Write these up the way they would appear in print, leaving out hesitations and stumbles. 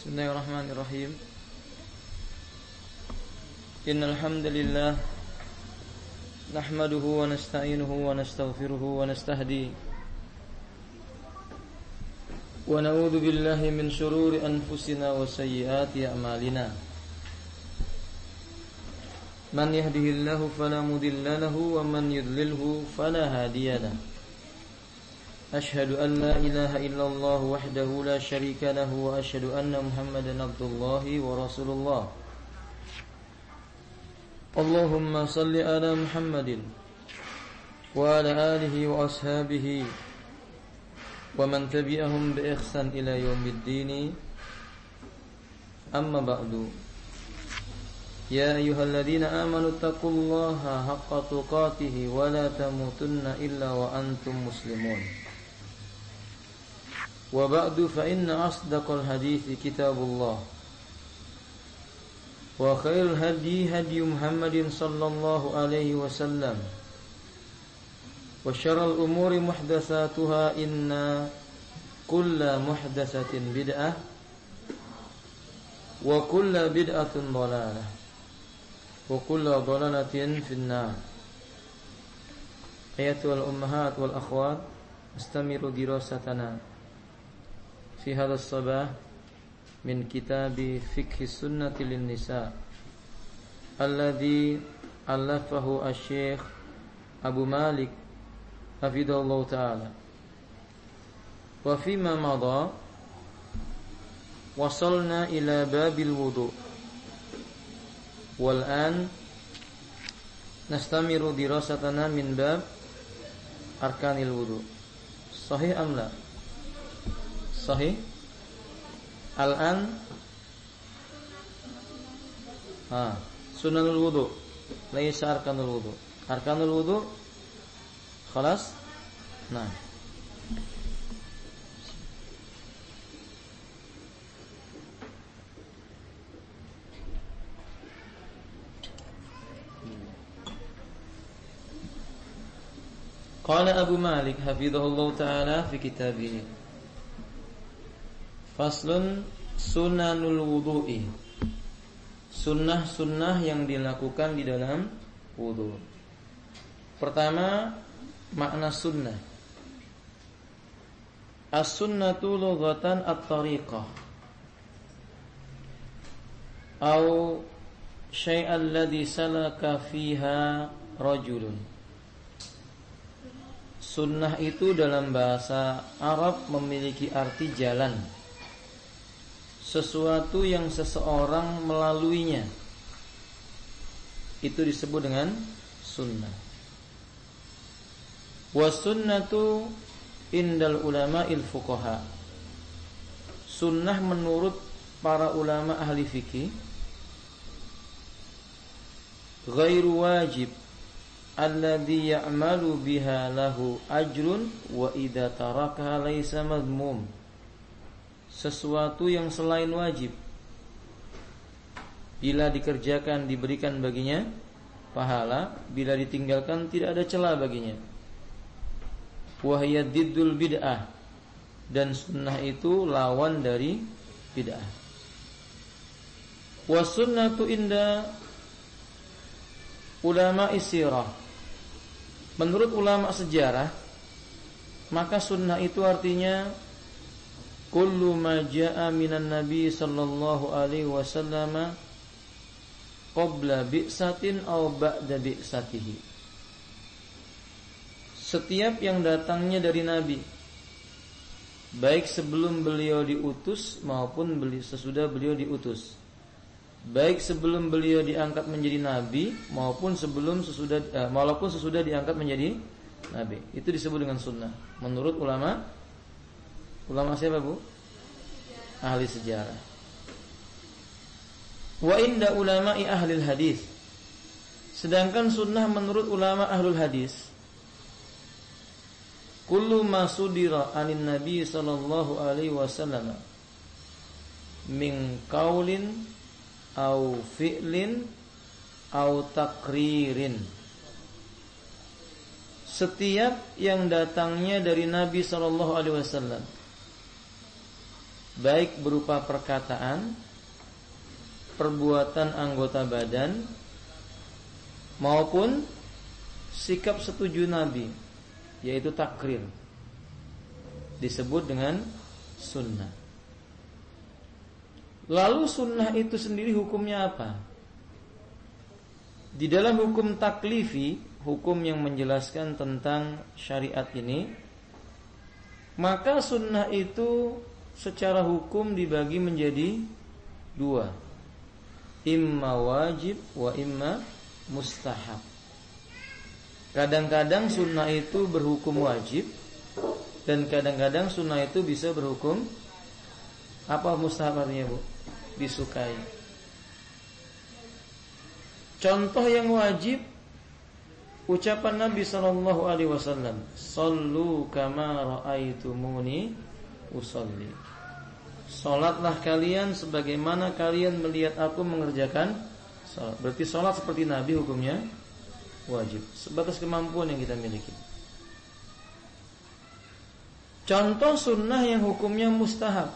Bismillahirrahmanirrahim. Innal hamdalillah nahmaduhu wa nasta'inuhu wa nastaghfiruhu wa nastahdi wa na'udzu billahi min shururi anfusina wa sayyiati a'malina. Man yahdihillahu fala mudilla lahu wa man yudlilhu fala hadiya lahu. Ashhadu an la ilaha illallah wahdahu la syarika lahu wa ashhadu anna Muhammadan abdullahi wa rasulullah. Allahumma salli ala Muhammadin wa ala alihi wa ashabihi wa man tabi'ahum bi ihsan ila yaumiddin. Amma ba'du. Ya ayyuhalladzina amanu taqullaha haqqa tuqatih wa la tamutunna illa wa antum muslimun. Wa ba'du fa inna asdaqal hadithi kitabullah wa khairul hadi hadi Muhammadin sallallahu alaihi wasallam wa syarrul umuri muhdatsatuha inna kulla muhdatsatin bid'ah wa kulla bid'atin dhalalah wa kulla dhalalatin finnar. Ayatul ummahat wal akhwat, istamiru dirasatana fi hadha as-sabah min kitabi fiqh sunnati lin-nisa alladhi alafahu asy-syekh Abu Malik hafidhahullah ta'ala. Wa fima madha wasalna ila babil wudu wal an nastamiru dirasatana min bab arkanil wudu. Sahih am la? Sahih. Al-an sunanul wudu, laisa arkanul wudu. Arkanul wudu khalas. Nah, qala Abu Malik hafidhahullah ta'ala fi kitabih Faslun sunanul wudu'i, sunnah-sunnah yang dilakukan di dalam wudu. Pertama, makna sunnah. As-sunnatu lughatan at-tariqah au syai'an ladzi salaka fiha rajulun. Sunnah itu dalam bahasa Arab memiliki arti jalan, sesuatu yang seseorang melaluinya, itu disebut dengan sunnah. Wa sunnatu indal ulama'il fuqaha, sunnah menurut para ulama ahli fikih, ghairu wajib alladhi ya'malu biha lahu ajrun wa idza tarakaha laisa madmum, sesuatu yang selain wajib, bila dikerjakan diberikan baginya pahala, bila ditinggalkan tidak ada cela baginya. Wa hiya diddul bid'ah, dan sunnah itu lawan dari bid'ah. Wa sunnatu inda ulama sirah, menurut ulama sejarah, maka sunnah itu artinya kullu ma jaa minan nabi sallallahu alaihi wasallam qabla bi'satin aw ba'da bi'satihi, setiap yang datangnya dari nabi, baik sebelum beliau diutus maupun sesudah beliau diutus, baik sebelum beliau diangkat menjadi nabi maupun sesudah diangkat menjadi nabi, itu disebut dengan sunnah menurut ulama. Ulama siapa, Bu? Ahli sejarah. Wa inda ulama'i ahlil hadis, sedangkan sunnah menurut ulama ahlul hadis, kullu ma sudira anin nabi sallallahu alaihi wasallam min qaulin au fi'lin au takririn, setiap yang datangnya dari Nabi sallallahu alaihi wasallam baik berupa perkataan, perbuatan anggota badan, maupun sikap setuju Nabi, yaitu takrir, disebut dengan sunnah. Lalu sunnah itu sendiri hukumnya apa? Di dalam hukum taklifi, hukum yang menjelaskan tentang syariat ini, maka sunnah itu secara hukum dibagi menjadi dua, imma wajib wa imma mustahab. Kadang-kadang sunnah itu berhukum wajib, dan kadang-kadang sunnah itu bisa berhukum apa mustahab artinya, Bu? Disukai. Contoh yang wajib, ucapan Nabi sallallahu alaihi wasallam, "Shallu kama raaitumuni usolli." Salatlah kalian sebagaimana kalian melihat aku mengerjakan salat. Berarti salat seperti Nabi hukumnya wajib, sebatas kemampuan yang kita miliki. Contoh sunnah yang hukumnya mustahab,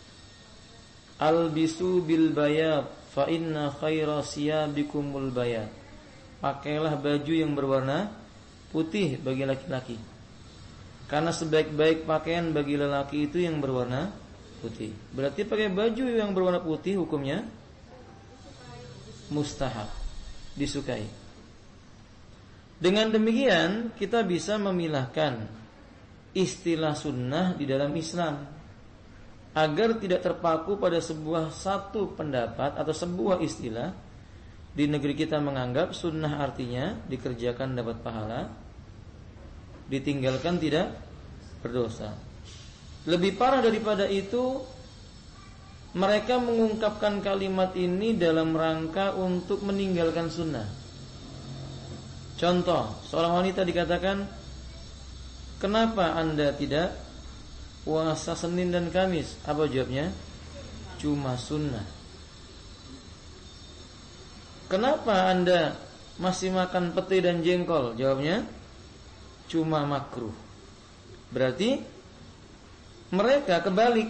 albisu bil bayad fa inna khaira siyabikumul bayad. Pakailah baju yang berwarna putih bagi laki-laki, karena sebaik-baik pakaian bagi lelaki itu yang berwarna putih. Berarti pakai baju yang berwarna putih hukumnya mustahab, disukai. Dengan demikian kita bisa memilahkan istilah sunnah di dalam Islam agar tidak terpaku pada sebuah satu pendapat atau sebuah istilah. Di negeri kita menganggap sunnah artinya dikerjakan dapat pahala, ditinggalkan tidak berdosa. Lebih parah daripada itu, mereka mengungkapkan kalimat ini dalam rangka untuk meninggalkan sunnah. Contoh, seorang wanita dikatakan, "Kenapa Anda tidak puasa Senin dan Kamis?" Apa jawabnya? "Cuma sunnah." "Kenapa Anda masih makan pete dan jengkol?" Jawabnya, "Cuma makruh." Berarti mereka kebalik.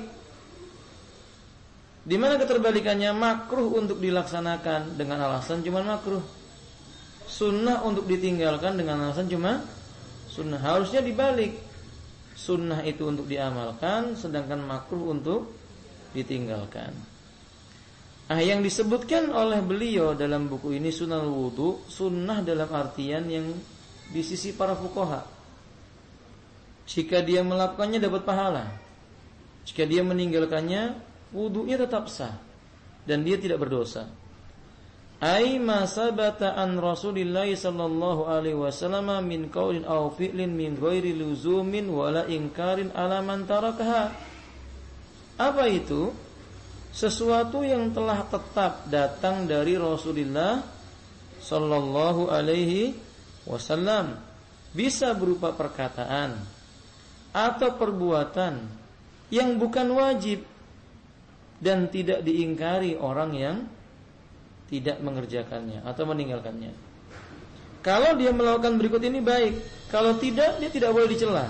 Di mana keterbalikannya? Makruh untuk dilaksanakan dengan alasan cuma makruh, sunnah untuk ditinggalkan dengan alasan cuma sunnah. Harusnya dibalik, sunnah itu untuk diamalkan, sedangkan makruh untuk ditinggalkan. Yang disebutkan oleh beliau dalam buku ini sunnah wudu, sunnah dalam artian yang di sisi para fuqaha, jika dia melakukannya dapat pahala, jika dia meninggalkannya wudunya tetap sah dan dia tidak berdosa. Ai ma sabata an Rasulillah sallallahu alaihi wasallam min qaulin aw fi'lin min ghairi luzumin wala inkarin ala man tarakaha. Apa itu? Sesuatu yang telah tetap datang dari Rasulullah sallallahu alaihi wasallam, bisa berupa perkataan atau perbuatan yang bukan wajib dan tidak diingkari orang yang tidak mengerjakannya atau meninggalkannya. Kalau dia melakukan berikut ini baik, kalau tidak dia tidak boleh dicela.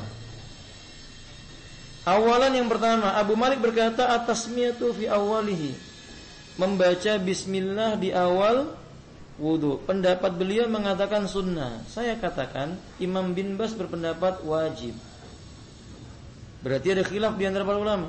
Awalan yang pertama, Abu Malik berkata at-tasmiyatu fi awwalihi, membaca bismillah di awal wudu. Pendapat beliau mengatakan sunnah. Saya katakan Imam bin Bas berpendapat wajib. Berarti ada khilaf di antara para ulama.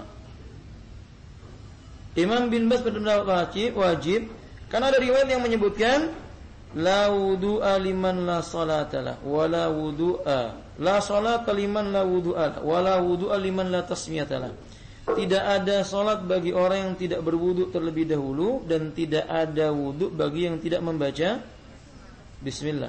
Imam bin Bas berpendapat wajib karena ada riwayat yang menyebutkan la wudu'a liman la salatalah wala wudu'a, la salata liman la wudu'a wala wudu'a liman la tasmiyatalah. Tidak ada salat bagi orang yang tidak berwudu terlebih dahulu, dan tidak ada wudu bagi yang tidak membaca bismillah.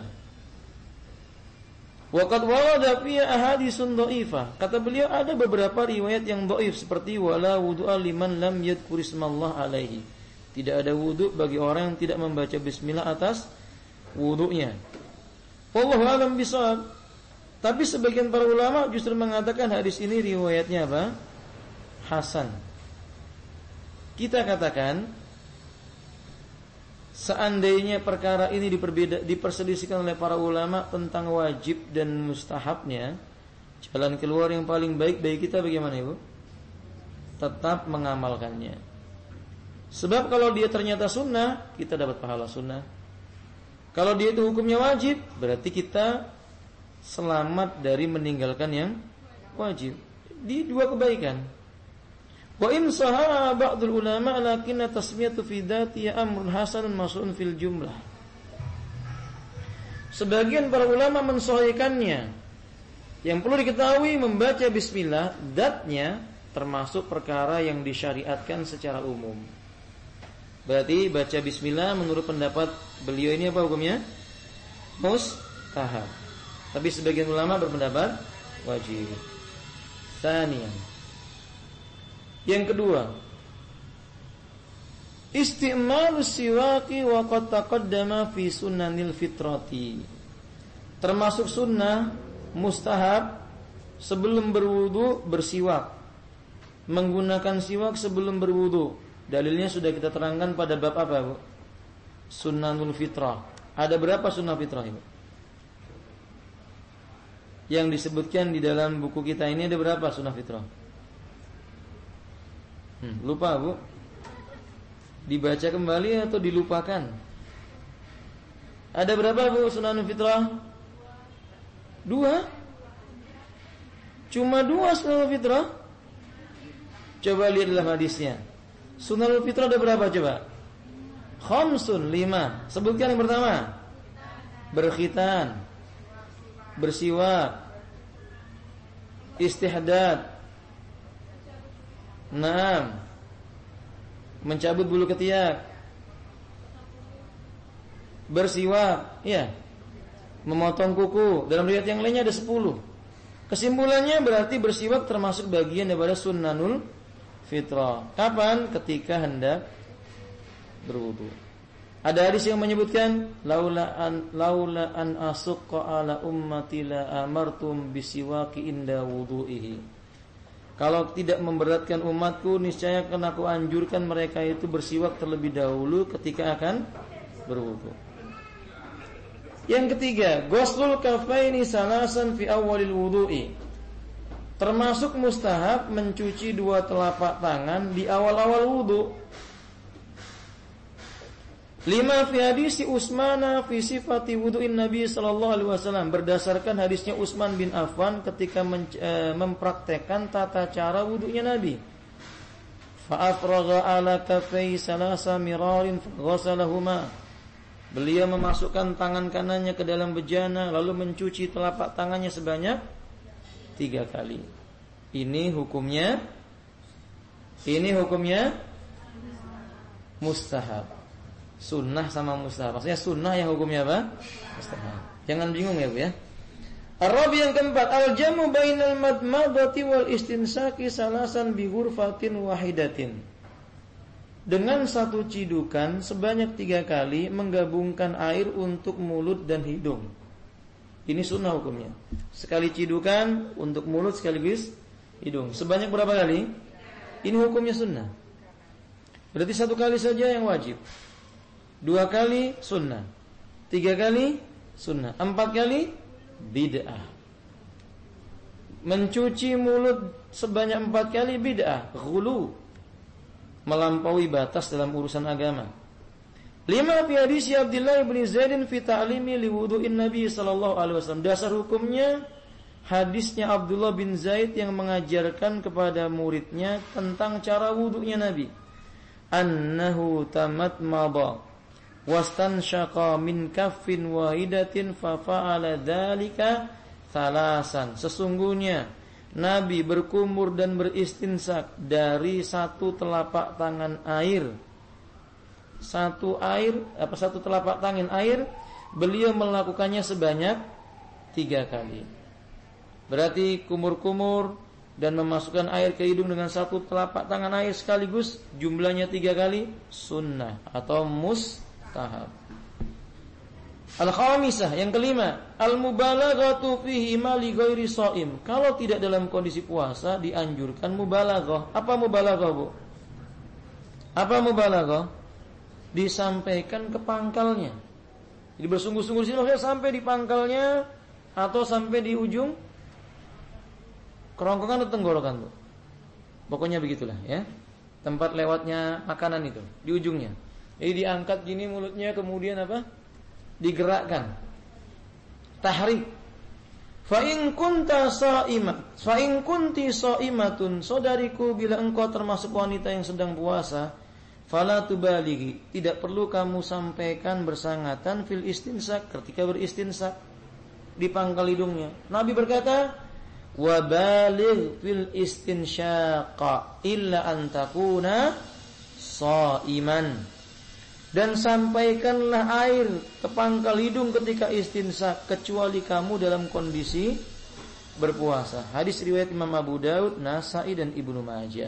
Wa qad warada fi ahaditsun dhaifah. Kata beliau ada beberapa riwayat yang dhaif seperti wala wudu'a liman lam yadhkur ismallah alaihi. Tidak ada wudu bagi orang yang tidak membaca bismillah atas wudunya. Wallahu a'lam bishawab. Tapi sebagian para ulama justru mengatakan hadis ini riwayatnya apa? Hasan. Kita katakan seandainya perkara ini diperselisihkan oleh para ulama tentang wajib dan mustahabnya, jalan keluar yang paling baik bagi kita bagaimana, Ibu? tetap mengamalkannya. Sebab kalau dia ternyata sunnah, kita dapat pahala sunnah. Kalau dia itu hukumnya wajib, berarti kita selamat dari meninggalkan yang wajib. Di dua kebaikan. Wa in sahaha ba'dul ulama lakinna tasmiyatu fi dzatihi amrun hasanun mas'un fil jumlah. Sebagian para ulama mensahihkannya. Yang perlu diketahui, membaca bismillah dzatnya termasuk perkara yang disyariatkan secara umum. Berarti baca bismillah menurut pendapat beliau ini apa hukumnya? Mustahab. Tapi sebagian ulama berpendapat wajib. Tsaniyan. Yang kedua, isti'malus siwaki wa qad taqaddama fi sunnanil fitrati. Termasuk sunnah mustahab sebelum berwudu bersiwak. Menggunakan siwak sebelum berwudu. Dalilnya sudah kita terangkan pada bab apa, Bu? Sunnanul fitrah. Ada berapa sunnah fitrah, Ibu? Yang disebutkan di dalam buku kita ini ada berapa sunnah fitrah? Lupa, Bu? Dibaca kembali atau dilupakan? Ada berapa, Bu, sunnanul fitrah? 2? Cuma 2 sunnanul fitrah? Coba lihat dalam hadisnya. Sunnahul fitrah ada berapa coba? Khamsun, 5. Sebutkan yang pertama. Berkhitan, bersiwak, istihdad, naam, mencabut bulu ketiak, bersiwak, ya, memotong kuku. Dalam riwayat yang lainnya ada 10. Kesimpulannya berarti bersiwak termasuk bagian daripada sunnanul fitrah. Kapan? Ketika hendak berwudu. Ada hadis yang menyebutkan laula an asqa ala ummati la amartum bisiwaki inda wudu'ihi. Kalau tidak memberatkan umatku, niscaya akan aku anjurkan mereka itu bersiwak terlebih dahulu ketika akan berwudu. Yang ketiga, ghuslul kafaini salasan fi awalil wudu'i. Termasuk mustahab mencuci 2 telapak tangan di awal-awal wudu. 5 fi hadisi Utsman fi sifati wudu'in Nabi sallallahu alaihi wasallam, berdasarkan hadisnya Utsman bin Affan ketika mempraktekkan tata cara wudunya Nabi. Fa afragha ala kaffai salasa mirarin faghasalahuma. Beliau memasukkan tangan kanannya ke dalam bejana lalu mencuci telapak tangannya sebanyak 3 kali. Ini hukumnya mustahab. Sunnah sama mustahab. Maksudnya sunnah yang hukumnya apa? Mustahab. Jangan bingung ya, Bu ya. Ar-rabi yang keempat, al-jamu bainal madmadati wal istinsaki salasan bi ghurfatin wahidatin. Dengan satu cidukan sebanyak 3 kali menggabungkan air untuk mulut dan hidung. Ini sunnah hukumnya. Sekali cidukan untuk mulut sekaligus hidung. Sebanyak berapa kali? Ini hukumnya sunnah. Berarti 1 kali saja yang wajib. 2 kali sunnah. 3 kali sunnah. 4 kali bid'ah. Mencuci mulut sebanyak 4 kali bid'ah. Ghulu. Melampaui batas dalam urusan agama. 5 fi hadis Abdullah bin Zaid fi ta'limi li wudu'in Nabi sallallahu alaihi wasallam. Dasar hukumnya hadisnya Abdullah bin Zaid yang mengajarkan kepada muridnya tentang cara wudunya Nabi. Annahu tamatmada wastanshaqa min kaffin wahidatin fa fa'ala dzalika thalasan. Sesungguhnya Nabi berkumur dan beristinsak dari 1 telapak tangan air. 1 telapak tangan air, beliau melakukannya sebanyak 3 kali. Berarti kumur-kumur dan memasukkan air ke hidung dengan 1 telapak tangan air sekaligus, jumlahnya 3 kali, sunnah atau mustahab. Al-khamisah, yang kelima, al-mubalaghatu fihi ma li ghairi shaim. Kalau tidak dalam kondisi puasa dianjurkan mubalaghah. Apa mubalaghah, Bu? Apa mubalaghah? Disampaikan ke pangkalnya. Jadi bersungguh-sungguh di sini maksudnya sampai di pangkalnya atau sampai di ujung kerongkongan atau tenggorokan, Bu? Pokoknya begitulah ya. Tempat lewatnya makanan itu di ujungnya. Jadi diangkat gini mulutnya, kemudian apa? Digerakkan. Tahrik. Fa in kunta sha'imah, fa in kunti sha'imatun, saudariku, bila engkau termasuk wanita yang sedang puasa, fala tubalighi, tidak perlu kamu sampaikan bersangatan fil istinsak, ketika beristinsak di pangkal hidungnya. Nabi berkata, wa baligh fil istinsyaqa illa an takuna shaiman, dan sampaikanlah air ke pangkal hidung ketika istinsak kecuali kamu dalam kondisi berpuasa. Hadis riwayat Imam Abu Daud, Nasa'i dan Ibnu Majah.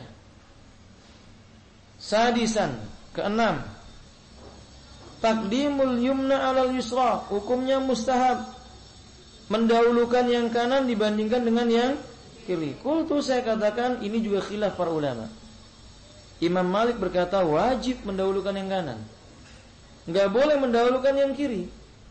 Sadisan, keenam, takdimul yumna alal yusra, hukumnya mustahab mendahulukan yang kanan dibandingkan dengan yang kiri. Qultu, saya katakan ini juga khilaf para ulama. Imam Malik berkata wajib mendahulukan yang kanan, enggak boleh mendahulukan yang kiri.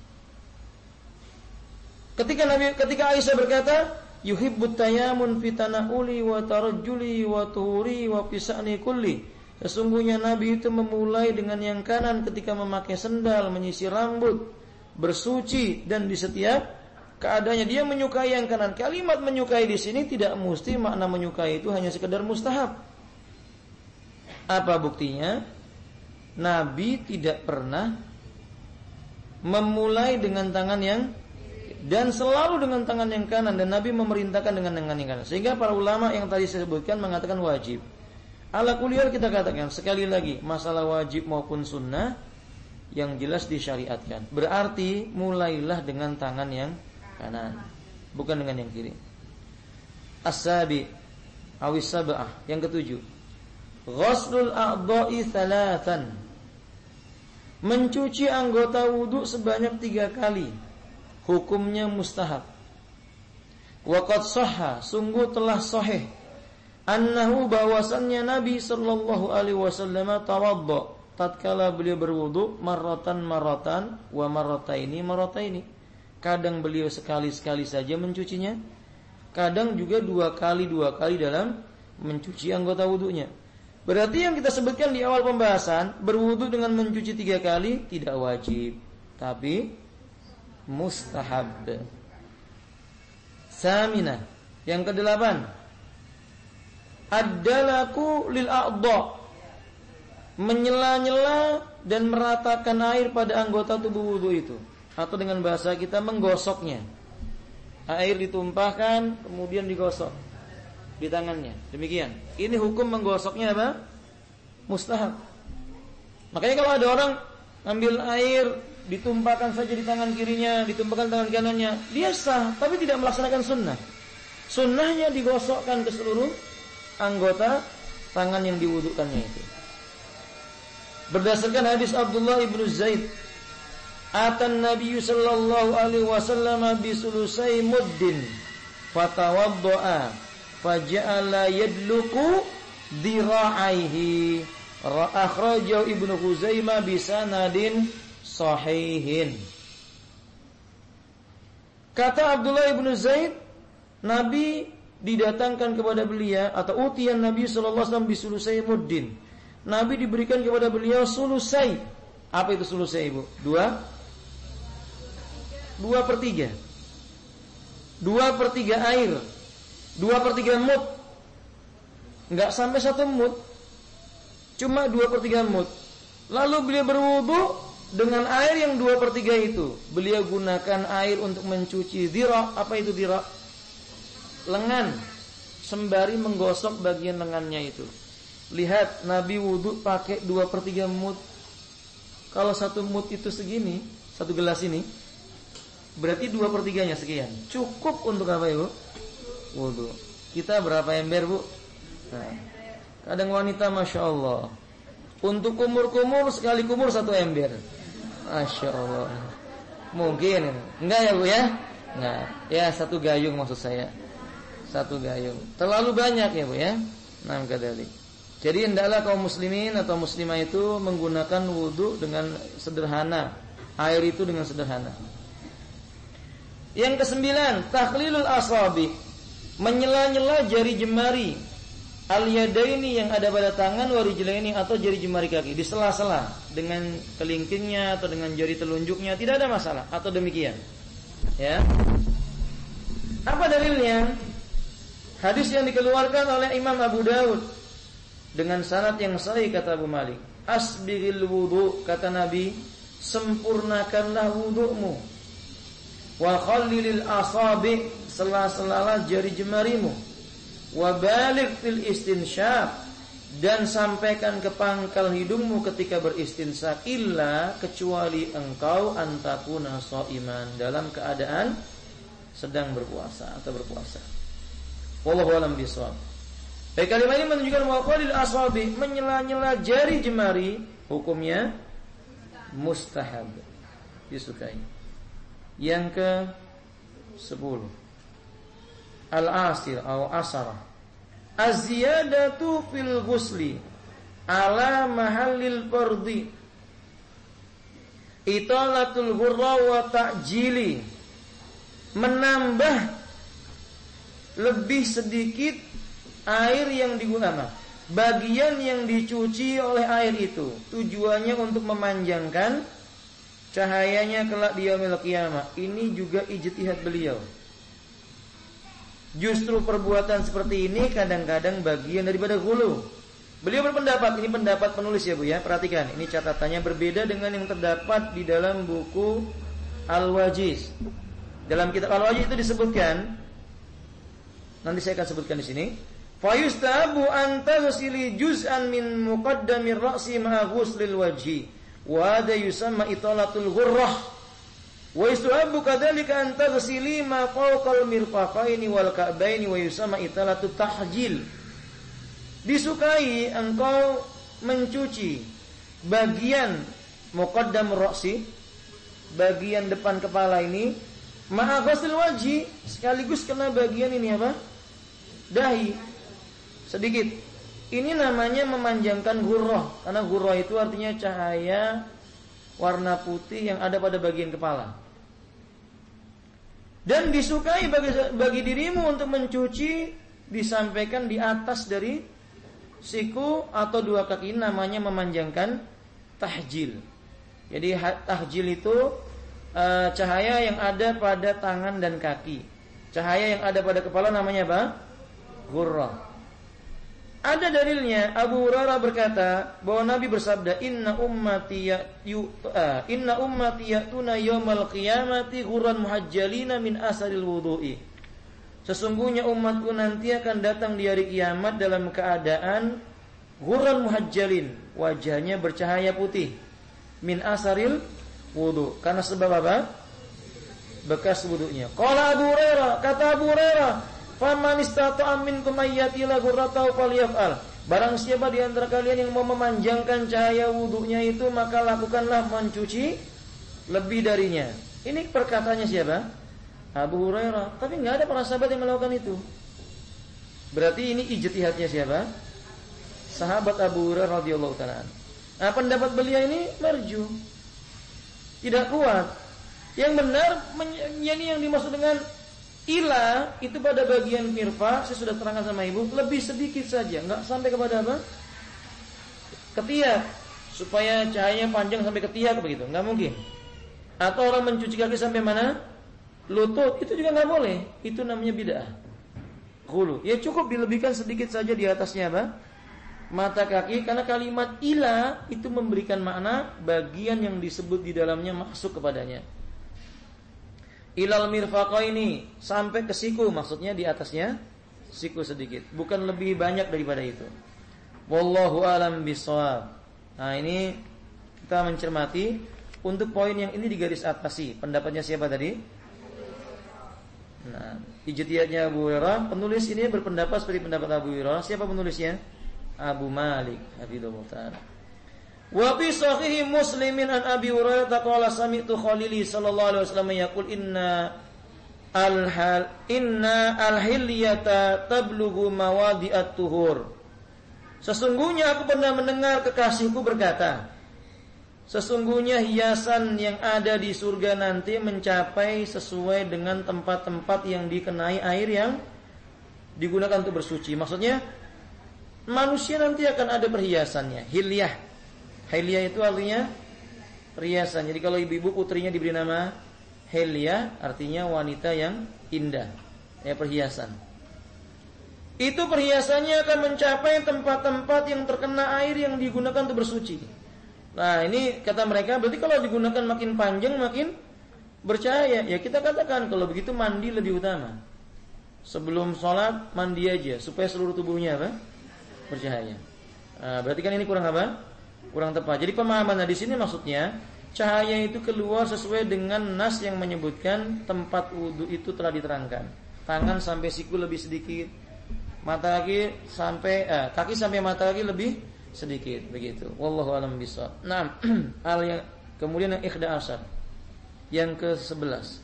Ketika Aisyah berkata, yuhibbut tayamun fi tana'uli wa tarajjuli wa tuhuri wa pisani kulli, sesungguhnya Nabi itu memulai dengan yang kanan ketika memakai sendal, menyisir rambut, bersuci, dan di setiap keadaannya dia menyukai yang kanan. Kalimat menyukai di sini tidak mesti makna menyukai itu hanya sekedar mustahab. Apa buktinya? Nabi tidak pernah memulai dengan tangan yang, dan selalu dengan tangan yang kanan, dan Nabi memerintahkan dengan tangan yang kanan. Sehingga para ulama yang tadi saya sebutkan mengatakan wajib. Ala kuliyar kita katakan sekali lagi, masalah wajib maupun sunnah yang jelas disyariatkan. Berarti mulailah dengan tangan yang kanan, bukan dengan yang kiri. As-sabi awis sab'ah, yang ketujuh, ghuslul a'dha'i thalathan, mencuci anggota wudu sebanyak 3 kali, hukumnya mustahab. Wa qad shahha, sungguh telah sahih, annahu, bahwasannya Nabi sallallahu alaihi wasallam tawaddo, tatkala beliau berwudu, marratan wa marrataini. Kadang beliau sekali-sekali saja mencucinya, kadang juga 2 kali dalam mencuci anggota wudunya. Berarti yang kita sebutkan di awal pembahasan, berwudu dengan mencuci 3 kali tidak wajib, tapi mustahab. Samina, yang ke-8, ad-dalaku lil a'dha, menyela-nyela dan meratakan air pada anggota tubuh wudu itu, atau dengan bahasa kita menggosoknya. Air ditumpahkan kemudian digosok di tangannya. Demikian. Ini hukum menggosoknya apa? Mustahab. Makanya kalau ada orang ambil air ditumpahkan saja di tangan kirinya, ditumpahkan tangan kanannya, dia sah, tapi tidak melaksanakan sunnah. Sunnahnya digosokkan ke seluruh anggota tangan yang diwudukannya itu. Berdasarkan hadis Abdullah ibnu Zaid, atan Nabi sallallahu alaihi wasallam bi sulusai muddin fatawaddaa faja'ala yadluku dira'aihi, akhrajahu Ibnu Khuzaimah bi sanadin sahihin. Kata Abdullah ibnu Zaid, Nabi didatangkan kepada beliau, atau utian Nabi sallallahu alaihi wasallam bi sulusai muddin, Nabi diberikan kepada beliau sulusai. Apa itu sulusai, Ibu? 2/3 air, 2/3 mud, enggak sampai 1 mud, cuma 2/3 mud. Lalu beliau berwudu dengan air yang 2/3 itu. Beliau gunakan air untuk mencuci dhira. Apa itu dhira? Lengan, sembari menggosok bagian lengannya itu. Lihat, Nabi wudu pakai 2/3 mud. Kalau 1 mud itu segini, 1 gelas ini, berarti 2/3-nya sekian. Cukup untuk apa, Ibu? Wudu. Kita berapa ember, Bu? Nah, kadang wanita Masya Allah, untuk kumur-kumur, sekali kumur 1 ember. Masya Allah. Mungkin enggak ya, Bu ya? Enggak. Ya, 1 gayung maksud saya. 1 gayung. Terlalu banyak ya, Bu ya? Nah, kadalik. Jadi hendaklah kaum muslimin atau muslimah itu menggunakan wudu dengan sederhana, air itu dengan sederhana. Yang ke-9, takhlilul asabi, menyela-nyela jari jemari, Al-yadaini yang ada pada tangan, wa rijlaini atau jari jemari kaki, di sela-sela dengan kelingkingnya atau dengan jari telunjuknya, tidak ada masalah, atau demikian. Ya. Apa dalilnya? Hadis yang dikeluarkan oleh Imam Abu Daud dengan sanad yang sahih, kata Abu Malik, asbighil wudu, kata Nabi, sempurnakanlah wudu'mu, wa khallilil asabi, sela-selalah jari jemarimu, wa baligh fil istinsyaq, dan sampaikan ke pangkal hidungmu ketika beristinsyak, illa, kecuali engkau antakuna shaiman, dalam keadaan sedang berpuasa atau berpuasa. Wallahu a'lam bishawab. Baik, kalimat ini menunjukkan bahwa qalil asabi, menyela-nyela jari jemari, hukumnya mustahab, disukai. Yang ke 10, al-asir atau asara, az-ziyadatu fil ghusli ala mahallil fardi, italatul ghurra wa ta'jili, menambah lebih sedikit air yang digunakan, bagian yang dicuci oleh air itu tujuannya untuk memanjangkan cahayanya kelak di yaumil qiyamah. Ini juga ijtihad beliau. Justru perbuatan seperti ini kadang-kadang bagian daripada ghulu. Beliau berpendapat, ini pendapat penulis ya Bu ya, perhatikan, ini catatannya berbeda dengan yang terdapat di dalam buku Al-Wajiz. Dalam kitab Al-Wajiz itu disebutkan, nanti saya akan sebutkan di sini, fa yustahabu an taghsili juz'an min muqaddamir ra'si ma'a ghuslil wajhi, wa hadha yusamma italatul ghurrah, wa yustahabu kadzalika an taghsili ma fawqal mirfaqaini wal ka'baini, wa yusamma italatut tahjil. Disukai engkau mencuci bagian muqaddam ra'si, bagian depan kepala ini, ma'a ghuslil wajhi, sekaligus kena bagian ini apa? Dahi sedikit. Ini namanya memanjangkan ghurrah, karena ghurrah itu artinya cahaya warna putih yang ada pada bagian kepala. Dan disukai bagi dirimu untuk mencuci, disampaikan di atas dari siku atau dua kaki, namanya memanjangkan tahjil. Jadi tahjil itu cahaya yang ada pada tangan dan kaki. Cahaya yang ada pada kepala namanya apa? Ghurrah. Ada dalilnya. Abu Hurairah berkata bahwa Nabi bersabda, inna ummati ya'tuna yaumal qiyamati ghurran muhajjalina min asaril wudu'i. Sesungguhnya umatku nanti akan datang di hari kiamat dalam keadaan ghurran muhajjalin, wajahnya bercahaya putih, min asaril wudu, karena sebab apa? Bekas wudunya. Qala Abu Hurairah, kata Abu Hurairah, faman istata'a minkum ayyatila ghurratahu falyaf'al. Barang siapa di antara kalian yang mau memanjangkan cahaya wudunya itu, maka lakukanlah mencuci lebih darinya. Ini perkataannya siapa? Abu Hurairah. Tapi enggak ada para sahabat yang melakukan itu. Berarti ini ijtihadnya siapa? Sahabat Abu Hurairah radhiyallahu taala. Nah, pendapat beliau ini marju, tidak kuat. Yang benar, yang dimaksud dengan ila itu pada bagian mirfa, saya sudah terangkan sama ibu, lebih sedikit saja, enggak sampai kepada apa? Ketiak, supaya cahayanya panjang sampai ketiak begitu, enggak mungkin. Atau orang mencuci kaki sampai mana? Lutut, itu juga enggak boleh. Itu namanya bid'ah, ghulu. Ya cukup dilebihkan sedikit saja di atasnya apa? Mata kaki, karena kalimat ila itu memberikan makna bagian yang disebut di dalamnya masuk kepadanya. Ilal mirfaqaini, sampai ke siku, maksudnya di atasnya siku sedikit, bukan lebih banyak daripada itu. Wallahu alam bishawab. Nah, ini kita mencermati untuk poin yang ini digaris atasi. Pendapatnya siapa tadi? Nah, ijtihadnya Abu Hurairah. Penulis ini berpendapat seperti pendapat Abu Hurairah. Siapa penulisnya? Abu Malik hafizahullah ta'ala. Wa fi sahih Muslimin an Abi Hurairah qala sami'tu Khalili sallallahu alaihi wasallam yaqul inna al-hilyata tablughu mawadi'at tuhur. Sesungguhnya aku pernah mendengar kekasihku berkata, sesungguhnya hiasan yang ada di surga nanti mencapai sesuai dengan tempat-tempat yang dikenai air yang digunakan untuk bersuci. Maksudnya manusia nanti akan ada perhiasannya. Hilyah. Hilyah itu artinya perhiasan. Jadi kalau ibu-ibu putrinya diberi nama Hilyah, artinya wanita yang indah. Ya, perhiasan. Itu perhiasannya akan mencapai tempat-tempat yang terkena air yang digunakan untuk bersuci. Nah, ini kata mereka berarti kalau digunakan makin panjang makin bercahaya. Ya kita katakan kalau begitu mandi lebih utama. Sebelum sholat mandi aja supaya seluruh tubuhnya apa? Bercahaya. Nah, berarti kan ini kurang apa? Kurang tepat. Jadi pemahaman di sini maksudnya cahaya itu keluar sesuai dengan nas yang menyebutkan tempat wudu itu telah diterangkan. Tangan sampai siku lebih sedikit, mata kaki sampai kaki sampai mata kaki lebih sedikit, begitu. Wallahu a'lam bishawab. Nah, yang kemudian yang 11. Yang ke-11.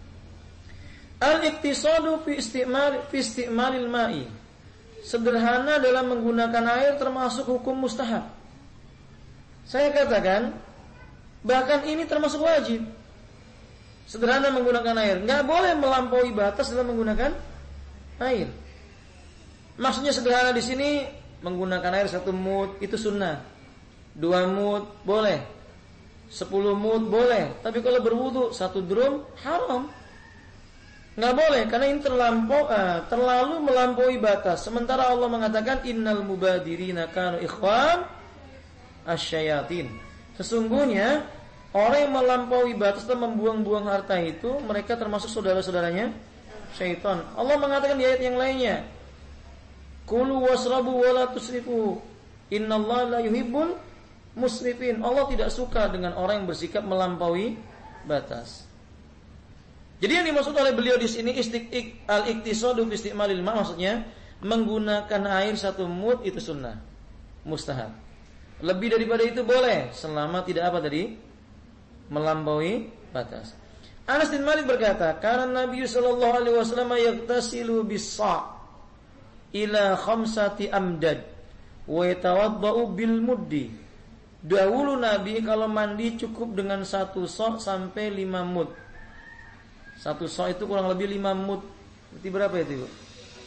Al-iktisadu fi isti'malil ma'i. Sederhana dalam menggunakan air termasuk hukum mustahab. Saya katakan bahkan ini termasuk wajib. Sederhana menggunakan air, enggak boleh melampaui batas dalam menggunakan air. Maksudnya sederhana di sini menggunakan air 1 mud itu sunnah. 2 mud boleh. 10 mud boleh. Tapi kalau berwudu 1 drum haram. Enggak boleh karena ini terlalu melampaui batas. Sementara Allah mengatakan innal mubadirina kanu ikhwan asyayatin. Sesungguhnya orang yang melampaui batas dan membuang-buang harta itu mereka termasuk saudara-saudaranya syaitan. Allah mengatakan di ayat yang lainnya, Kulu wasrabu wa la tusrifu. Innallaha la yuhibbul musrifin. Allah tidak suka dengan orang yang bersikap melampaui batas. Jadi yang dimaksud oleh beliau di sini al-iktisadu fi isti'malil ma, maksudnya menggunakan air 1 mud itu sunnah, mustahab. Lebih daripada itu boleh selama tidak apa tadi? Melampaui batas. Anas bin Malik berkata, "Karena Nabi sallallahu alaihi wasallam yaghtasilu bis-sa' ila 5 amdad wa yatawaddau bil muddi." Dahulu Nabi kalau mandi cukup dengan 1 sa' sampai 5 mud. 1 sa' itu kurang lebih 5 mud. Berarti berapa itu, Bu?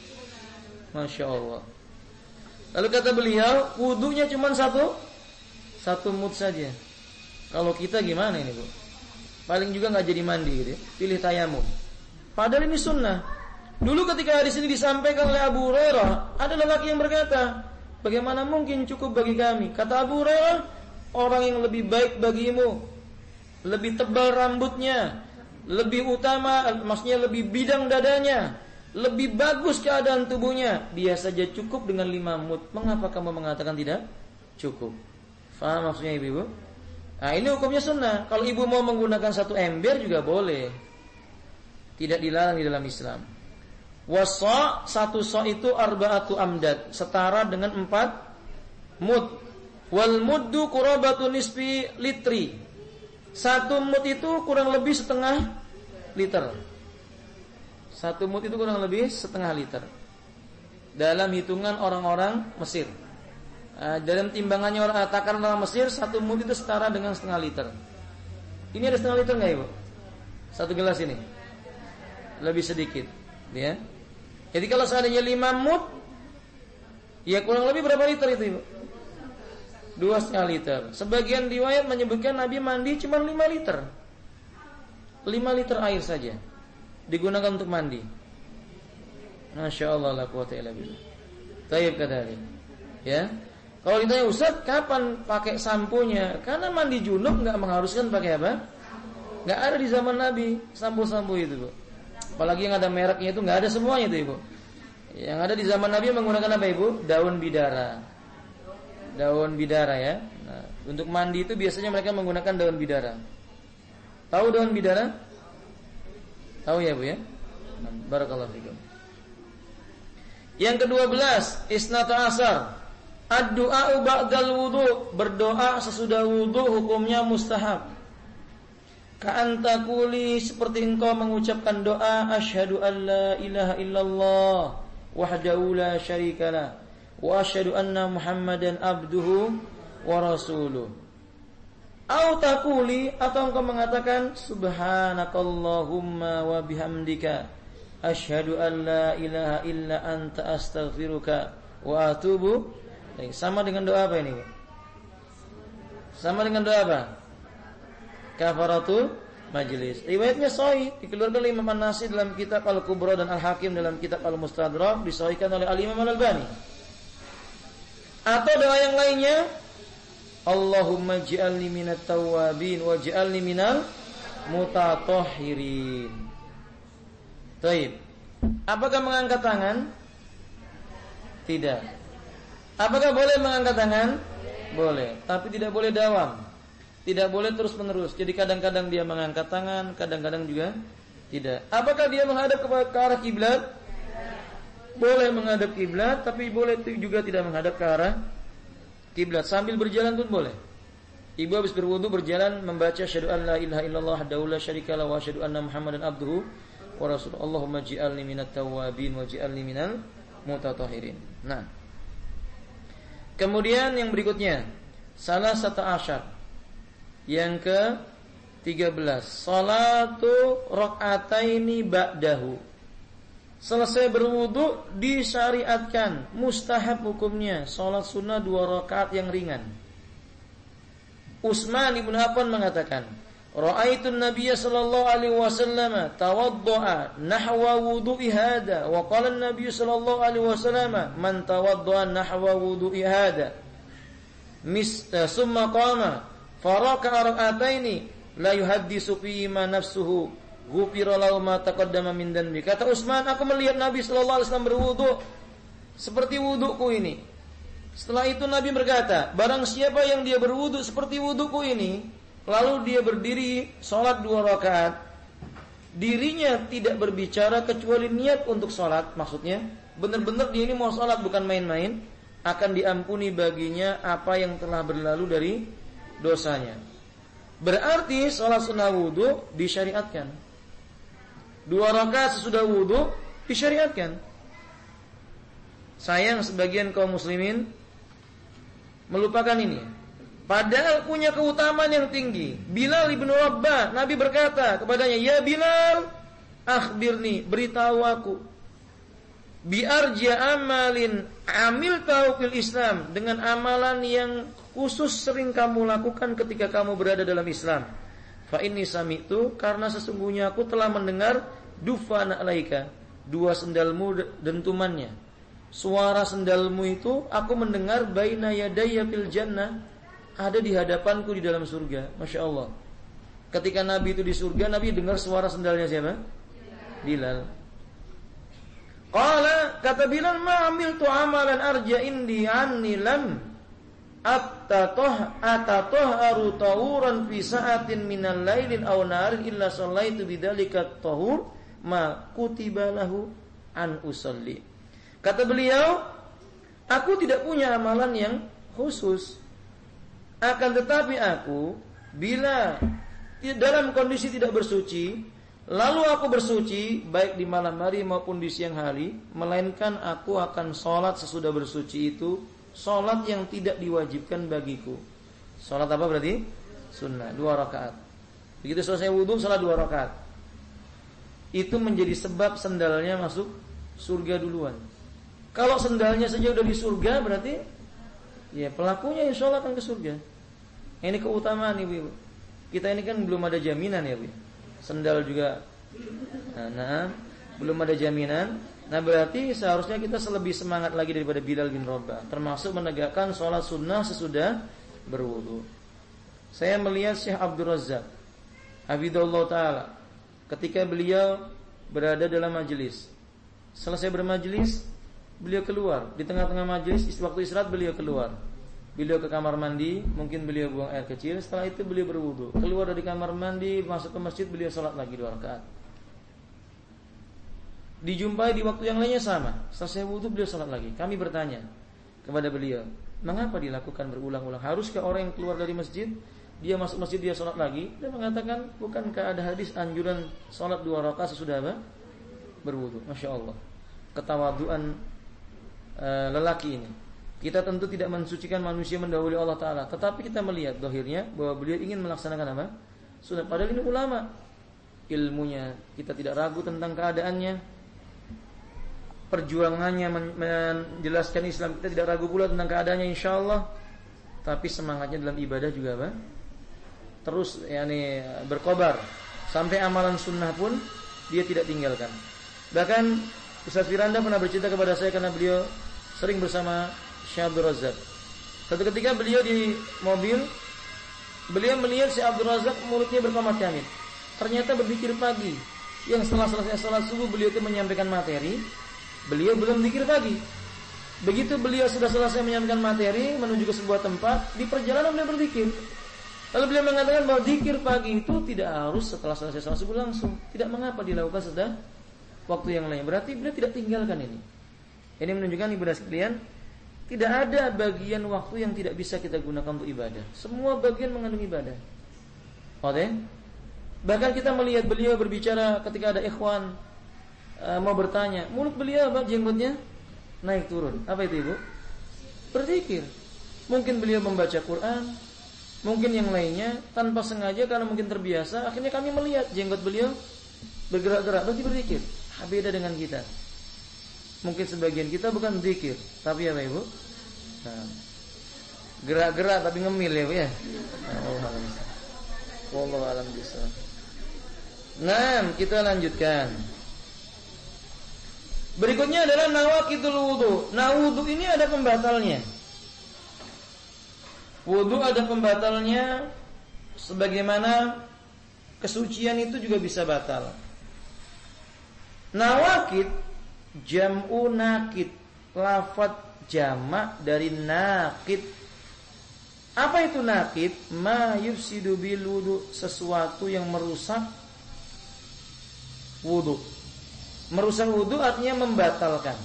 Masya Allah. Lalu kata beliau, wudunya cuma 1 mud saja. Kalau kita gimana ini, Bu? Paling juga enggak jadi mandi gitu ya. Pilih tayamum. Padahal ini sunnah. Dulu ketika di sini disampaikan oleh Abu Hurairah, ada lelaki yang berkata, "Bagaimana mungkin cukup bagi kami?" Kata Abu Hurairah, "Orang yang lebih baik bagimu, lebih tebal rambutnya, lebih utama, maksudnya lebih bidang dadanya, lebih bagus keadaan tubuhnya, dia saja cukup dengan 5 mud. Mengapa kamu mengatakan tidak cukup?" Faham maksudnya ibu? Nah, ini hukumnya sunnah. Kalau ibu mau menggunakan 1 ember juga boleh. Tidak dilarang di dalam Islam. Wasa 1 sa' itu arba'atu amdad, setara dengan 4 mud. Wal muddu qurabatu nisfi litri. 1 mud itu kurang lebih setengah liter. 1 mud itu kurang lebih setengah liter. Dalam hitungan orang-orang Mesir. Dalam timbangannya takaran orang Mesir, 1 mud itu setara dengan setengah liter. Ini ada setengah liter enggak, Ibu? 1 gelas ini. Lebih sedikit, ya. Jadi kalau seandainya 5 mud, ya kurang lebih berapa liter itu, Ibu? 2,5 liter. Sebagian riwayat menyebutkan Nabi mandi cuma 5 liter. 5 liter air saja digunakan untuk mandi. Masya Allah la quwwata illa billah. Tayyib kadzalik. Ya. Kalau ditanya, "Ustaz, kapan pakai sampunya?" Karena mandi junub enggak mengharuskan pakai apa? Enggak ada di zaman Nabi sampo-sampo itu, Bu. Apalagi yang ada mereknya itu enggak ada semuanya itu, Ibu. Yang ada di zaman Nabi menggunakan apa, Ibu? Daun bidara. Daun bidara ya. Nah, untuk mandi itu biasanya mereka menggunakan daun bidara. Tahu daun bidara? Tahu ya, Bu ya? Barakallahu fikum. Yang ke-12, isnata asar. Ad-du'a ba'dal wudu, berdoa sesudah wudu hukumnya mustahab. Ka'an taquli, seperti engkau mengucapkan doa asyhadu an la ilaha illallah wahdahu la syarikalah wa asyhadu anna Muhammadan abduhu wa rasuluh. Au taquli, atau engkau mengatakan subhanakallahumma wa bihamdika asyhadu an la ilaha illa anta astaghfiruka wa atubu Sama dengan doa apa ini, Bu? Sama dengan doa apa? Kafaratul majlis. Riwayatnya sahih, dikeluarkan oleh Imam An-Nasai dalam kitab Al-Kubra dan Al-Hakim dalam kitab Al-Mustadrak, disahihkan oleh Al-Imam Al-Albani. Atau doa yang lainnya, Allahumma ij'alni minat tawwabin waj'alni minal mutatahhirin. Baik. Apakah mengangkat tangan? Tidak. Apakah boleh mengangkat tangan? Boleh, tapi tidak boleh dawam. Tidak boleh terus-menerus. Jadi kadang-kadang dia mengangkat tangan, kadang-kadang juga tidak. Apakah dia menghadap ke arah kiblat? Boleh menghadap kiblat, tapi boleh juga tidak menghadap ke arah kiblat. Sambil berjalan pun boleh. Ibu habis berwudu berjalan membaca syahadu an la ilaha illallah wahdahu la syarika lahu wa syahadu anna Muhammadan abduhu wa rasuluhu. Allahumma ij'alni minat tawwabin waj'alni minal mutatahhirin. Nah. Kemudian yang berikutnya, salah satu asyar. Yang ke-13, salatu rakaataini ba'dahu. Selesai berwudu disyariatkan, mustahab hukumnya, salat sunnah 2 rakaat yang ringan. Utsman bin Affan mengatakan, ra'aitun nabiyya sallallahu alaihi wasallam tawaddaa nahwa wudu'i hada wa qala an-nabiy sallallahu alaihi wasallam man tawaddaa nahwa wudu'i hada summa qama faraka rak'ataini la yuhaddisu fi ma nafsuhu ghufira lahu ma taqaddama min dhanbi. Kata Utsman, aku melihat Nabi sallallahu alaihi wasallam berwudu seperti wuduku ini. Setelah itu Nabi berkata, barang siapa yang dia berwudu seperti wuduku ini, lalu dia berdiri sholat 2 rakaat, dirinya tidak berbicara kecuali niat untuk sholat, maksudnya benar-benar dia ini mau sholat bukan main-main, akan diampuni baginya apa yang telah berlalu dari dosanya. Berarti sholat sunnah wudu disyariatkan. 2 rakaat sesudah wudu disyariatkan. Sayang sebagian kaum muslimin melupakan ini. Padahal punya keutamaan yang tinggi. Bilal ibnu Rabah, Nabi berkata kepadanya, ya Bilal, akhbirni, beritahu aku, biarja amalin amil tahu fil Islam, dengan amalan yang khusus sering kamu lakukan ketika kamu berada dalam Islam. Fa inni sami'tu, karena sesungguhnya aku telah mendengar dufana alaika, 2 sendalmu dentumannya. Suara sendalmu itu aku mendengar baina yadayya fil jannah, ada di hadapanku di dalam surga. Masya Allah. Ketika Nabi itu di surga, Nabi dengar suara sendalnya siapa? Bilal. Qala, kata Bilal, ma amiltu amalan arja indi anni lam atatoharu tawuran fi sa'atin minal lailin aw narin illa sallaitu bidzalika tahur ma kutiba lahu an usalli. Kata beliau, aku tidak punya amalan yang khusus. Akan tetapi aku, bila dalam kondisi tidak bersuci, lalu aku bersuci, baik di malam hari maupun di siang hari, melainkan aku akan sholat sesudah bersuci itu, sholat yang tidak diwajibkan bagiku. Sholat apa berarti? Sunnah, 2 rakaat. Begitu selesai wudu, sholat 2 rakaat. Itu menjadi sebab sendalnya masuk surga duluan. Kalau sendalnya saja udah di surga, berarti ya pelakunya insya Allah akan ke surga. Ini keutamaan ibu. Kita ini kan belum ada jaminan ya Bu. Sendal juga belum ada jaminan. Nah berarti seharusnya kita lebih semangat lagi daripada Bilal bin Rabah, termasuk menegakkan sholat sunnah sesudah berwudu. Saya melihat Syekh Abdul Razak hafizahullah ta'ala, ketika beliau berada dalam majelis, selesai bermajelis, beliau keluar. Di tengah-tengah majelis, waktu istirahat beliau keluar. Beliau ke kamar mandi, mungkin beliau buang air kecil. Setelah itu beliau berwudu. Keluar dari kamar mandi, masuk ke masjid, beliau sholat lagi 2 rakaat. Dijumpai di waktu yang lainnya sama. Selesai wudu beliau sholat lagi. Kami bertanya kepada beliau, mengapa dilakukan berulang-ulang? Haruskah orang yang keluar dari masjid, dia masuk masjid dia sholat lagi? Dia mengatakan, bukankah ada hadis anjuran sholat 2 rakaat sesudah apa? Berwudu. Masya Allah, ketawaduan lelaki ini. Kita tentu tidak mensucikan manusia mendahului Allah Ta'ala, tetapi kita melihat dohirnya bahwa beliau ingin melaksanakan apa? Sunnah. Padahal ini ulama, ilmunya kita tidak ragu tentang keadaannya. perjuangannya menjelaskan Islam, kita tidak ragu pula tentang keadaannya insyaallah. Tapi semangatnya dalam ibadah juga apa? Terus berkobar. Sampai amalan sunnah pun dia tidak tinggalkan. Bahkan Ustaz Firanda pernah bercerita kepada saya karena beliau sering bersama Syekh Abdul Razak. Satu ketika beliau di mobil, beliau melihat Syekh Abdul Razak mulutnya berkomat kamit. Ternyata berzikir pagi. Yang setelah selesai salat subuh beliau itu menyampaikan materi, beliau belum zikir pagi. Begitu beliau sudah selesai menyampaikan materi menuju ke sebuah tempat, di perjalanan beliau berzikir. Lalu beliau mengatakan bahwa zikir pagi itu tidak harus setelah selesai salat subuh langsung. Tidak mengapa dilakukan setelah waktu yang lain. Berarti beliau tidak tinggalkan ini. Ini menunjukkan ibadah sekalian, tidak ada bagian waktu yang tidak bisa kita gunakan untuk ibadah. Semua bagian mengandung ibadah. Oke? Bahkan kita melihat beliau berbicara ketika ada ikhwan mau bertanya, mulut beliau apa? Jenggotnya naik turun. Apa itu ibu? Berzikir. Mungkin beliau membaca Quran, mungkin yang lainnya tanpa sengaja karena mungkin terbiasa. Akhirnya kami melihat jenggot beliau bergerak-gerak. Berarti berzikir. Beda dengan kita. Mungkin sebagian kita bukan zikir, tapi apa ibu? Gerak-gerak tapi ngemil ya bu ya. Wallahu a'lam bishawab. Nah, kita lanjutkan. Berikutnya adalah nawaqidul wudu. Nah, wudu ini ada pembatalnya. Wudu ada pembatalnya, sebagaimana kesucian itu juga bisa batal. Nawaqid jam'u naqid, lafaz jamak dari naqid. Apa itu naqid? Ma yufsidu bil wudu, sesuatu yang merusak wudu. Merusak wudu artinya membatalkan.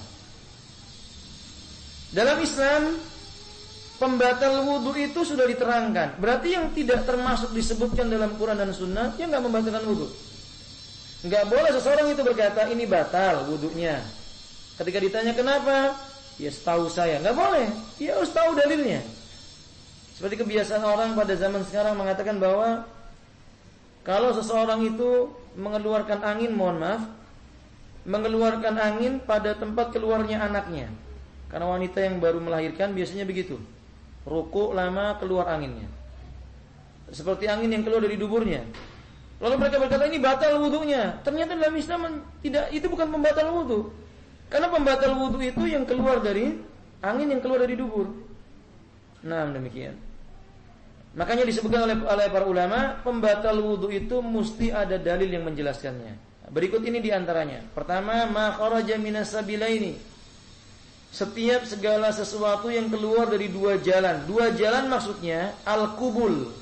Dalam Islam pembatal wudu itu sudah diterangkan. Berarti yang tidak termasuk disebutkan dalam Quran dan Sunnah, dia enggak membatalkan wudu. Enggak boleh seseorang itu berkata ini batal wudunya. Ketika ditanya kenapa, ya setahu saya. Enggak boleh. Dia harus tahu dalilnya. Seperti kebiasaan orang pada zaman sekarang mengatakan bahwa kalau seseorang itu mengeluarkan angin, mohon maaf, mengeluarkan angin pada tempat keluarnya anaknya. Karena wanita yang baru melahirkan biasanya begitu. Ruku lama keluar anginnya. Seperti angin yang keluar dari duburnya. Lalu mereka berkata ini batal wudunya. Ternyata dalam Islam tidak, itu bukan pembatal wudu. Karena pembatal wudu itu yang keluar dari angin yang keluar dari dubur. Nah, demikian. Makanya disebutkan oleh para ulama, pembatal wudu itu mesti ada dalil yang menjelaskannya. Berikut ini diantaranya. Pertama, ma kharaja minas sabilaini. Setiap segala sesuatu yang keluar dari dua jalan. Dua jalan maksudnya al-qubul.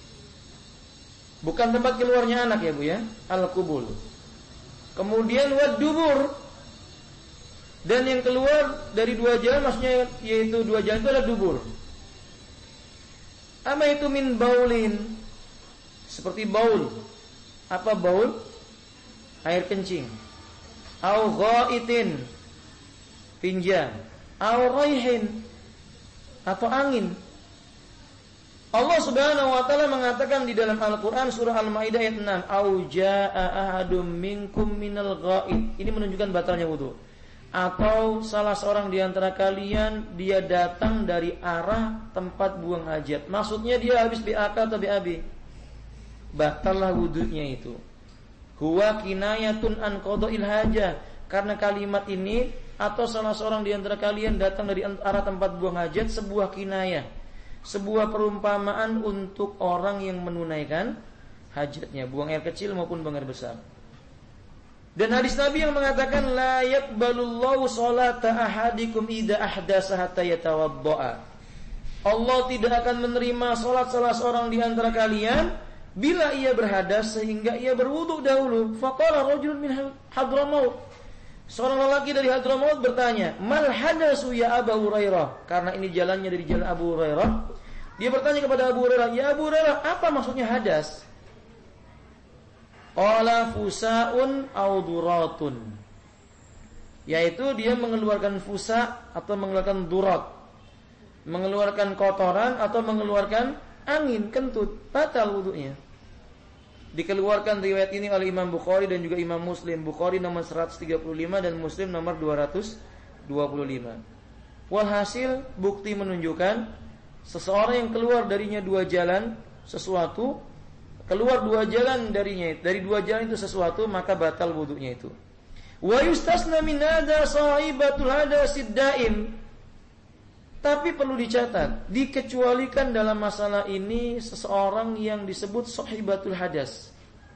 Bukan tempat keluarnya anak ya Bu ya, al-qubul. Kemudian wad-dubur. Dan yang keluar dari dua jalan maksudnya yaitu dua jalan itu adalah dubur. Apa itu min baulin? Seperti baul. Apa baul? Air kencing. Au ghaitin, tinja. Au raihin, atau angin. Allah Subhanahu wa taala mengatakan di dalam Al-Qur'an surah Al-Maidah ayat 6, "Au jaa'a ahadum minkum minal ghaid." Ini menunjukkan batalnya wudu. Atau salah seorang di antara kalian dia datang dari arah tempat buang hajat. Maksudnya dia habis BAK atau BAB. Batallah wudunya itu. Huwa kinayatun an qada'il hajah. Karena kalimat ini atau salah seorang di antara kalian datang dari arah tempat buang hajat sebuah kinayah. Sebuah perumpamaan untuk orang yang menunaikan hajatnya, buang air kecil maupun buang air besar. Dan hadis Nabi yang mengatakan la yaqbalullahu sholata ahadikum idza ahdasa hatta yatawaddaa. Allah tidak akan menerima salat salah seorang di antara kalian bila ia berhadas sehingga ia berwudu dahulu. Faqala rajulun min Hadramaut. Seorang lelaki dari Hadramaut bertanya, "Mal hadasu ya Abu Hurairah?" Karena ini jalannya dari jalan Abu Hurairah. Dia bertanya kepada Abu Hurairah, "Ya Abu Hurairah, apa maksudnya hadas?" Qala fusaun aw duratun. Yaitu dia mengeluarkan fusa atau mengeluarkan durat. Mengeluarkan kotoran atau mengeluarkan angin, kentut, batal wudunya. Dikeluarkan riwayat ini oleh Imam Bukhari dan juga Imam Muslim. Bukhari nomor 135 dan Muslim nomor 225. Walhasil bukti menunjukkan seseorang yang keluar darinya dua jalan sesuatu, keluar dua jalan darinya, dari dua jalan itu sesuatu, maka batal wudunya itu. Wa yustasna min hadza sahibatul hadasid daim. Tapi perlu dicatat, dikecualikan dalam masalah ini seseorang yang disebut sahibatul hadas.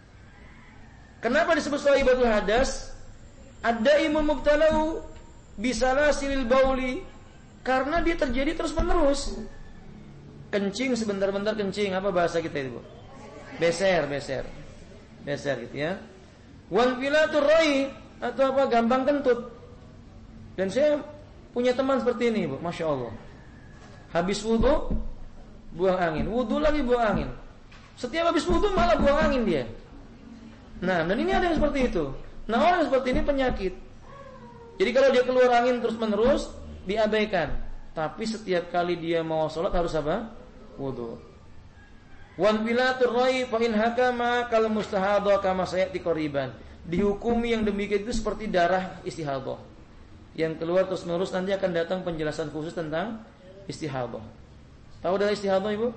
Kenapa disebut sahibatul hadas? Ad-daimu mubtalau bisalasilil bauli, karena dia terjadi terus-menerus. Kencing sebentar-bentar kencing, apa bahasa kita itu, Bu? Beser gitu ya. Wal filatur rai, atau apa, gampang kentut. Dan saya punya teman seperti ini, Bu, Masya Allah. Habis wudu buang angin, wudu lagi buang angin. Setiap habis wudu malah buang angin dia. Nah, dan ini ada yang seperti itu. Nah, orang yang seperti ini penyakit. Jadi kalau dia keluar angin terus-menerus diabaikan. Tapi setiap kali dia mau sholat harus apa? Wudu. Wan bilatur rai fa in hakama kal mustahadha kama sayati qariban. Dihukumi yang demikian itu seperti darah istihadhah. Yang keluar terus-menerus, nanti akan datang penjelasan khusus tentang istihadhah. Tahu darah istihadhah, Ibu?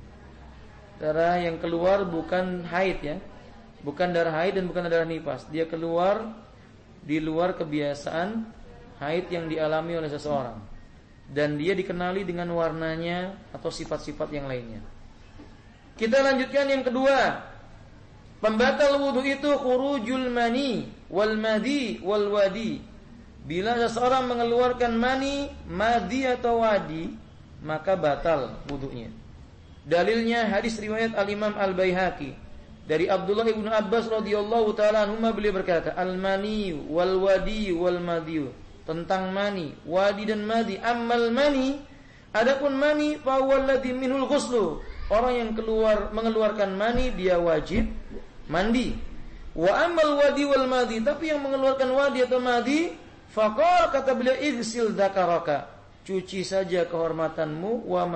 Darah yang keluar bukan haid ya. Bukan darah haid dan bukan darah nifas. Dia keluar di luar kebiasaan haid yang dialami oleh seseorang. Dan dia dikenali dengan warnanya atau sifat-sifat yang lainnya. Kita lanjutkan yang kedua. Pembatal wudu itu khurujul mani wal madhi wal wadi. Bila seseorang mengeluarkan mani, madhi atau wadi, maka batal wudunya. Dalilnya hadis riwayat Al-Imam Al-Baihaqi dari Abdullah ibnu Abbas radhiyallahu taala anhuma, beliau berkata, al-mani wal wadi wal madhi, tentang mani, wadi dan madhi. Ammal mani, adapun mani, fa huwallazi minhul ghuslu, orang yang mengeluarkan mani dia wajib mandi. Wa ammal wadi wal madhi, tapi yang mengeluarkan wadi atau madhi, faqala, kata beliau, igsil dzakaraka, cuci saja kehormatanmu, wa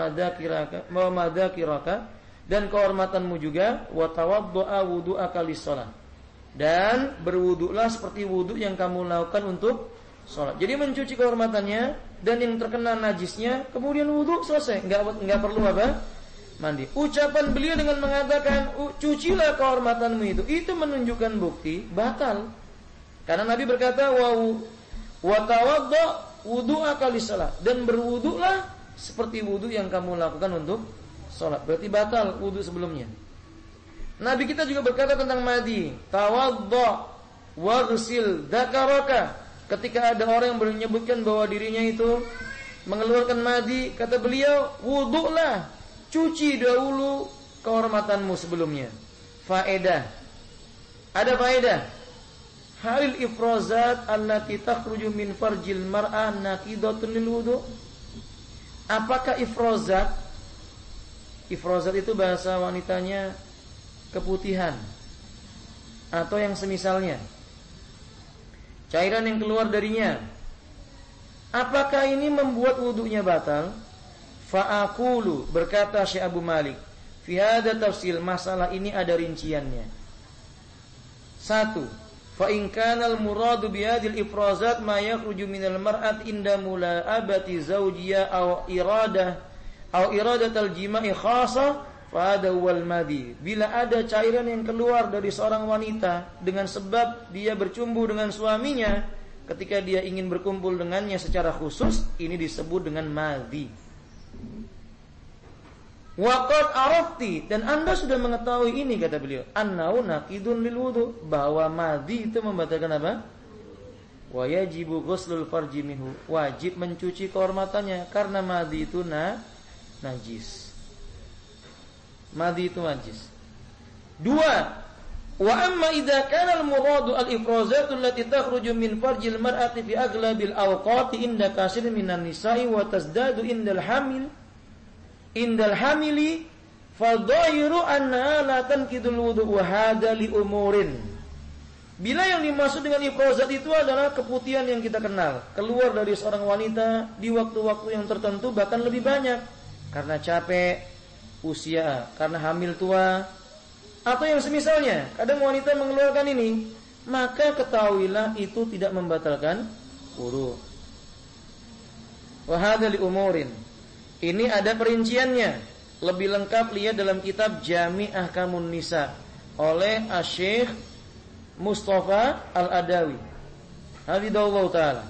madakiraka, dan kehormatanmu juga, wa tawaddu'a wudu'aka lis-shalah, dan berwudulah seperti wudu yang kamu lakukan untuk salat. Jadi mencuci kehormatannya, dan yang terkena najisnya kemudian wudu, selesai, enggak perlu apa? Mandi. Ucapan beliau dengan mengatakan cucilah kehormatanmu itu menunjukkan bukti batal. Karena Nabi berkata wa tawadda wudu'aka lis-shalah, dan berwudulah seperti wudu yang kamu lakukan untuk salat. Berarti batal wudu sebelumnya. Nabi kita juga berkata tentang madi, tawadda waghsil dzakaraka. Ketika ada orang yang menyebutkan bahwa dirinya itu mengeluarkan madi, kata beliau, wudulah, cuci dahulu kehormatanmu sebelumnya. Faedah. Ada faedah. Halil ifrazat allati takhruju min farjil mar'ah naqidatun lil wudu. Apakah ifrazat? Ifrazat itu bahasa wanitanya keputihan atau yang semisalnya, cairan yang keluar darinya. Apakah ini membuat wudunya batal? Fa'aqulu, berkata Syekh Abu Malik, fi hadza tafsil, masalah ini ada rinciannya. 1. Fa in kana al-muradu bi hadhil ifrazat ma yakhruju minal mar'at inda mula'abati zawjiha aw iradatal jima'i khassa fa hadha huwal madi. Bila ada cairan yang keluar dari seorang wanita dengan sebab dia bercumbu dengan suaminya ketika dia ingin berkumpul dengannya secara khusus, ini disebut dengan madi. Waqad arafti, dan Anda sudah mengetahui ini, kata beliau, annahu naqidun lil wudu, bahwa madhi itu membatalkan apa? Wa yajibu ghuslul farji minhu, wajib mencuci kehormatannya karena madhi itu najis. Madhi itu najis. 2. Wa amma idza kana al-muradu al-ifrazatu allati takhruju min farjil mar'ati fi aglabil awqati inda katsirin minan nisa'i wa tazdadu indal hamili fadhahiru anna la tankidul wudu wa hadha li umurin. Bila yang dimaksud dengan ifrazat itu adalah keputihan yang kita kenal, keluar dari seorang wanita di waktu-waktu yang tertentu, bahkan lebih banyak, karena capek, usia, karena hamil tua, atau yang semisalnya. Kadang wanita mengeluarkan ini, maka ketahuilah itu tidak membatalkan wudu. Wa hadza li umurin. Ini ada perinciannya. Lebih lengkap lihat dalam kitab Jami' Ahkamun Nisa oleh Asy-Syaikh Mustafa Al-Adawi. Hafizahullah taala.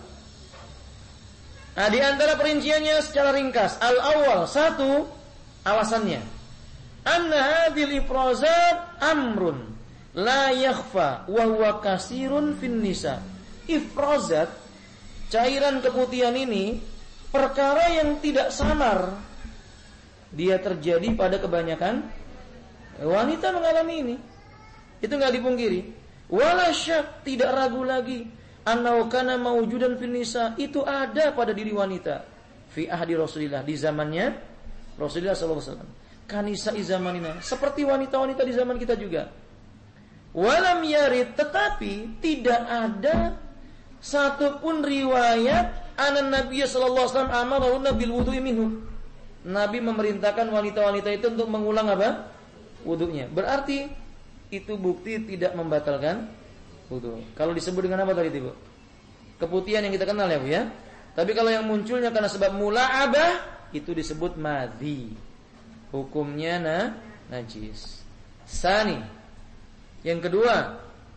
Nah, di antara perinciannya secara ringkas, al-awwal, satu, alasannya. Anna hadhil ifrazat amrun la yakhfa wa huwa kasirun fin nisa. Ifrazat, cairan keputihan ini perkara yang tidak samar. Dia terjadi pada kebanyakan wanita mengalami ini. Itu enggak dipungkiri. Wala syak, tidak ragu lagi. Annahu kana mawjudan fin nisa, itu ada pada diri wanita. Fi ahdi Rasulillah, di zamannya Rasulullah sallallahu alaihi wasallam. Kanisa zamanina, seperti wanita-wanita di zaman kita juga. Walam yarid, tetapi tidak ada satupun riwayat anan Nabi sallallahu alaihi wasallam amarahunna bil wudu'i minhu. Nabi memerintahkan wanita-wanita itu untuk mengulang apa? Wudunya. Berarti itu bukti tidak membatalkan wudu. Kalau disebut dengan apa tadi, Bu? Keputihan yang kita kenal ya, Bu ya. Tapi kalau yang munculnya karena sebab mula'abah, itu disebut madhi. Hukumnya najis. Sani. Yang kedua,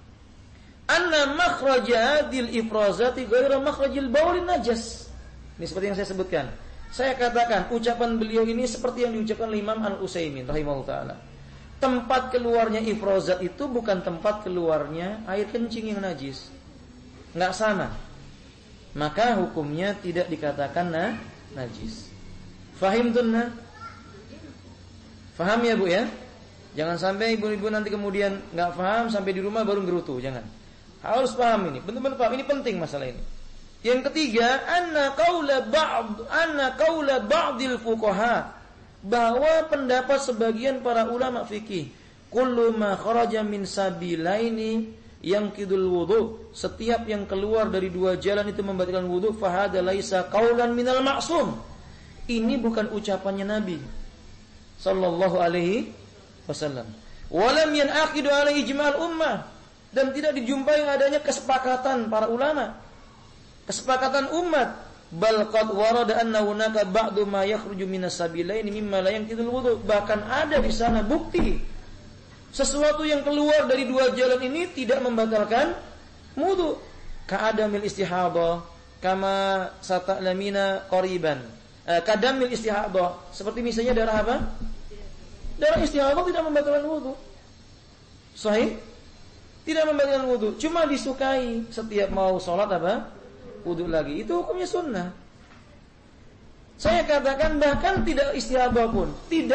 anna makhraja hadil ifrazati ghairu makhrajil baulin najas. Ini seperti yang saya sebutkan. Saya katakan ucapan beliau ini seperti yang diucapkan oleh Imam Al-Utsaimin rahimahullah taala. Tempat keluarnya ifrazat itu bukan tempat keluarnya air kencing yang najis. Enggak sama. Maka hukumnya tidak dikatakan najis. Fahimtunna? Faham ya, Bu ya? Jangan sampai ibu-ibu nanti kemudian enggak paham sampai di rumah baru gerutu, jangan. Harus paham ini, benar-benar paham, ini penting masalah ini. Yang ketiga, anna qaula ba'dil fuqaha, bahwa pendapat sebagian para ulama fikih, kullu ma kharaja min sabilaini yanqidul wudu, setiap yang keluar dari dua jalan itu membatalkan wudu, fa hadza laisa qaulan minal ma'sum. Ini bukan ucapannya Nabi sallallahu alaihi wasallam. Walam yanaqidu ala ijma'al ummah, dan tidak dijumpai adanya kesepakatan para ulama, kesepakatan umat. Bal qad warada anna hunaka ba'du ma yakhruju minas sabilaini mimma la yanqidul wudu, bahkan ada di sana bukti sesuatu yang keluar dari dua jalan ini tidak membatalkan wudu. Ka'adamil istihadhah kama sata'lamina qariban. Kadamil istihadhah, seperti misalnya darah apa? Darah istihadhah tidak membatalkan wudu. Sahih? Tidak membatalkan wudu, cuma disukai setiap mau sholat apa? Wudu lagi. Itu hukumnya sunnah. Saya katakan bahkan tidak istihadhah pun,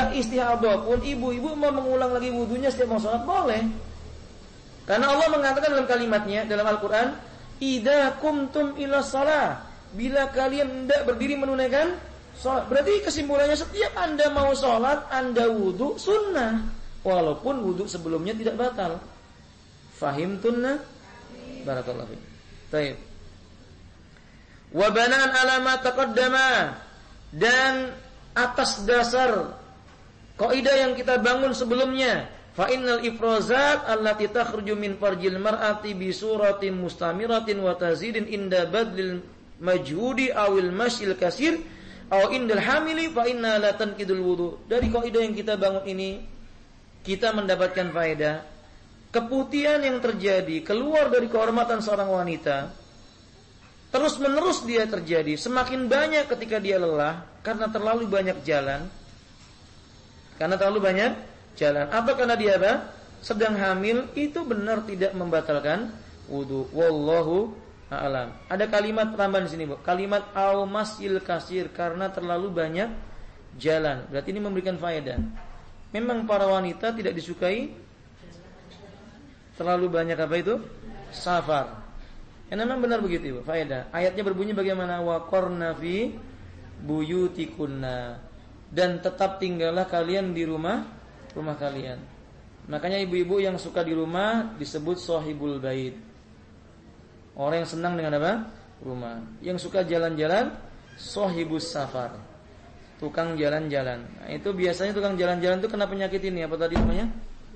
ibu-ibu mau mengulang lagi wudunya setiap mau sholat boleh. Karena Allah mengatakan dalam kalimatnya dalam Al-Quran, idza kumtum ila shalah, bila kalian hendak berdiri menunaikan sholat. Berarti kesimpulannya setiap Anda mau sholat, Anda wudu sunnah, walaupun wudu sebelumnya tidak batal. Fahimtunna? Barakallahu fiik. Baik. Wa banaan ala ma taqaddama, dan atas dasar kaidah yang kita bangun sebelumnya, fa innal ifrazat allati takhruju min farjil mar'ati bi suratin mustamiratin wa tazidin inda badlil majhudi awil masyil kasir aw indal hamili fa inna la tanqidul wudu. Dari kaidah yang kita bangun ini kita mendapatkan faedah keputihan yang terjadi keluar dari kehormatan seorang wanita terus menerus dia terjadi, semakin banyak ketika dia lelah karena terlalu banyak jalan. Atau karena dia apa? Sedang hamil, itu benar tidak membatalkan wudu. Wallahu a'lam. Ada kalimat tambahan di sini, Bu. Kalimat au masyil kasir, karena terlalu banyak jalan. Berarti ini memberikan faedah. Memang para wanita tidak disukai terlalu banyak apa itu? Safar. Ya memang benar begitu, Ibu. Faedah. Ayatnya berbunyi bagaimana? Wa qarna fi buyutikunna, dan tetap tinggallah kalian di rumah kalian. Makanya ibu-ibu yang suka di rumah disebut sahibul bait. Orang yang senang dengan apa? Rumah. Yang suka jalan-jalan sahibus safar. Tukang jalan-jalan. Nah, itu biasanya tukang jalan-jalan itu kena penyakit ini apa tadi namanya?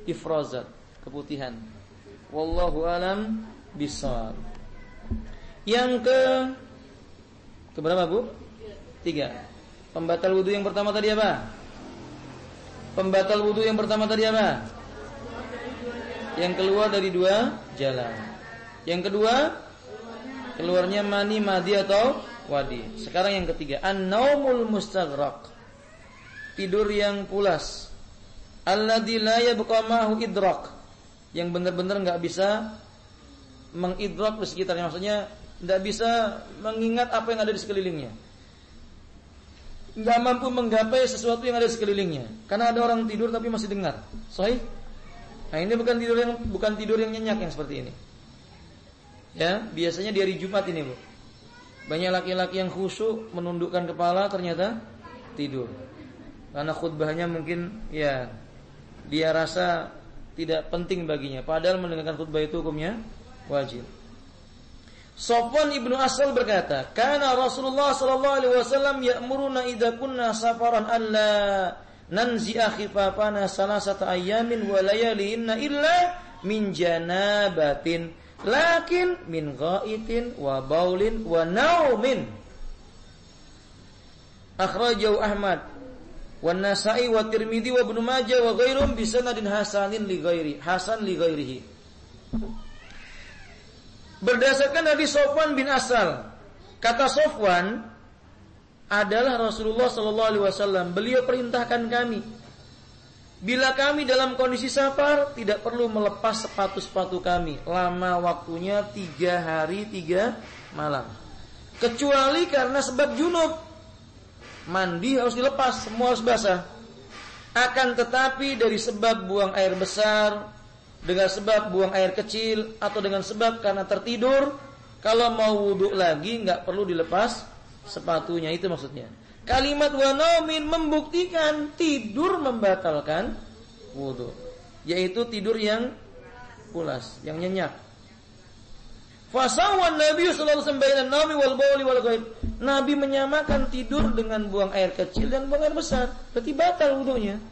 ifrazat, keputihan. Wallahu alam bishawab. Yang ke berapa, Bu? 3. Pembatal wudu yang pertama tadi apa? Pembatal wudu yang pertama tadi apa? Yang keluar dari 2 jalan. Yang kedua, keluarnya mani, madi atau wadi. Sekarang yang ketiga, an-naumul mustaghraq. Tidur yang pulas. Alladzi la yabqa ma'hu idrak. Yang benar-benar enggak bisa mengidrak di sekitarnya, maksudnya enggak bisa mengingat apa yang ada di sekelilingnya. Enggak mampu menggapai sesuatu yang ada di sekelilingnya. Karena ada orang tidur tapi masih dengar. Sahih? Nah, ini bukan tidur yang nyenyak yang seperti ini. Ya, biasanya di hari Jumat ini, Bu. Banyak laki-laki yang khusyuk menundukkan kepala ternyata tidur. Karena khutbahnya mungkin ya dia rasa tidak penting baginya, padahal mendengarkan khutbah itu hukumnya wajib. Safwan ibnu Asal berkata, "Kana Rasulullah sallallahu alaihi wasallam ya'muruna idza kunna safaran alla nanzi'a khifafana salasata ayyamin wa layalihinna illa min janabatin, lakin min ghaitin wa baulin wa naumin." Akhrajahu Ahmad wa Nasa'i wa Tirmidzi wa Ibnu Majah wa ghairum bi sanadin hasan li ghairihi. Berdasarkan dari Safwan bin Asal, kata Safwan, adalah Rasulullah sallallahu alaihi wasallam, beliau perintahkan kami, bila kami dalam kondisi safar tidak perlu melepas sepatu-sepatu kami, lama waktunya 3 hari 3 malam, kecuali karena sebab junub, mandi harus dilepas, semua harus basah. Akan tetapi dari sebab buang air besar, dengan sebab buang air kecil, atau dengan sebab karena tertidur, kalau mau wudu lagi nggak perlu dilepas sepatunya. Itu maksudnya. Kalimat wa naumin membuktikan tidur membatalkan wudu, yaitu tidur yang pulas, yang nyenyak. Fasawan Nabi sallallahu alaihi wasallam bainan naumi wal bauli wal ghaib. Nabi menyamakan tidur dengan buang air kecil dan buang air besar, berarti batal wudunya.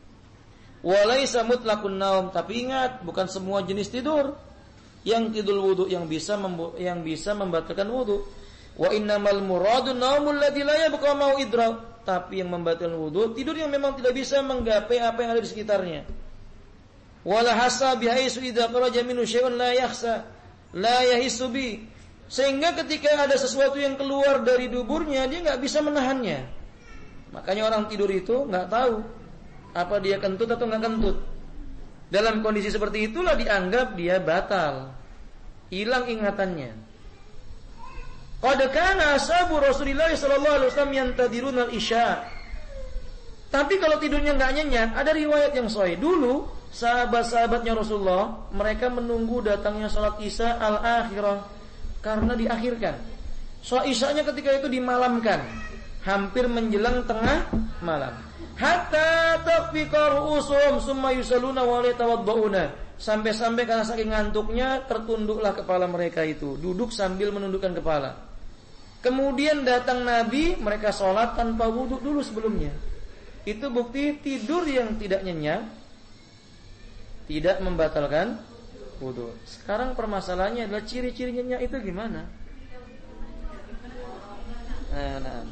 Walaisa mutlaqun naum, tapi ingat, bukan semua jenis tidur yang tidur wudu yang bisa membatalkan wudu. Wa innamal muradu naumul ladzi la yabqa ma'u idrak, tapi yang membatalkan wudu tidur yang memang tidak bisa menggapai apa yang ada di sekitarnya. Wala hasa bihaisu idza kharaja minhu syai'un la yahissu bi, sehingga ketika ada sesuatu yang keluar dari duburnya dia enggak bisa menahannya. Makanya orang tidur itu enggak tahu apa dia kentut atau enggak kentut. Dalam kondisi seperti itulah dianggap dia batal, hilang ingatannya. Qad kana ashabu Rasulillah sallallahu alaihi wasallam yantadiruna al-isya. Tapi kalau tidurnya enggak nyenyak, ada riwayat yang sahih. Dulu sahabat-sahabatnya Rasulullah, mereka menunggu datangnya salat Isya al-akhirah karena diakhirkan. Salat Isyanya ketika itu dimalamkan, hampir menjelang tengah malam. Hatta tafiqa ru'usuhum summa yusalluna wa yatawadda'una. Sampai-sampai karena saking ngantuknya tertunduklah kepala mereka itu, duduk sambil menundukkan kepala. Kemudian datang Nabi, mereka sholat tanpa wudu dulu sebelumnya. Itu bukti tidur yang tidak nyenyak tidak membatalkan wudu. Sekarang permasalahannya adalah ciri-ciri nyenyak itu gimana? Nah.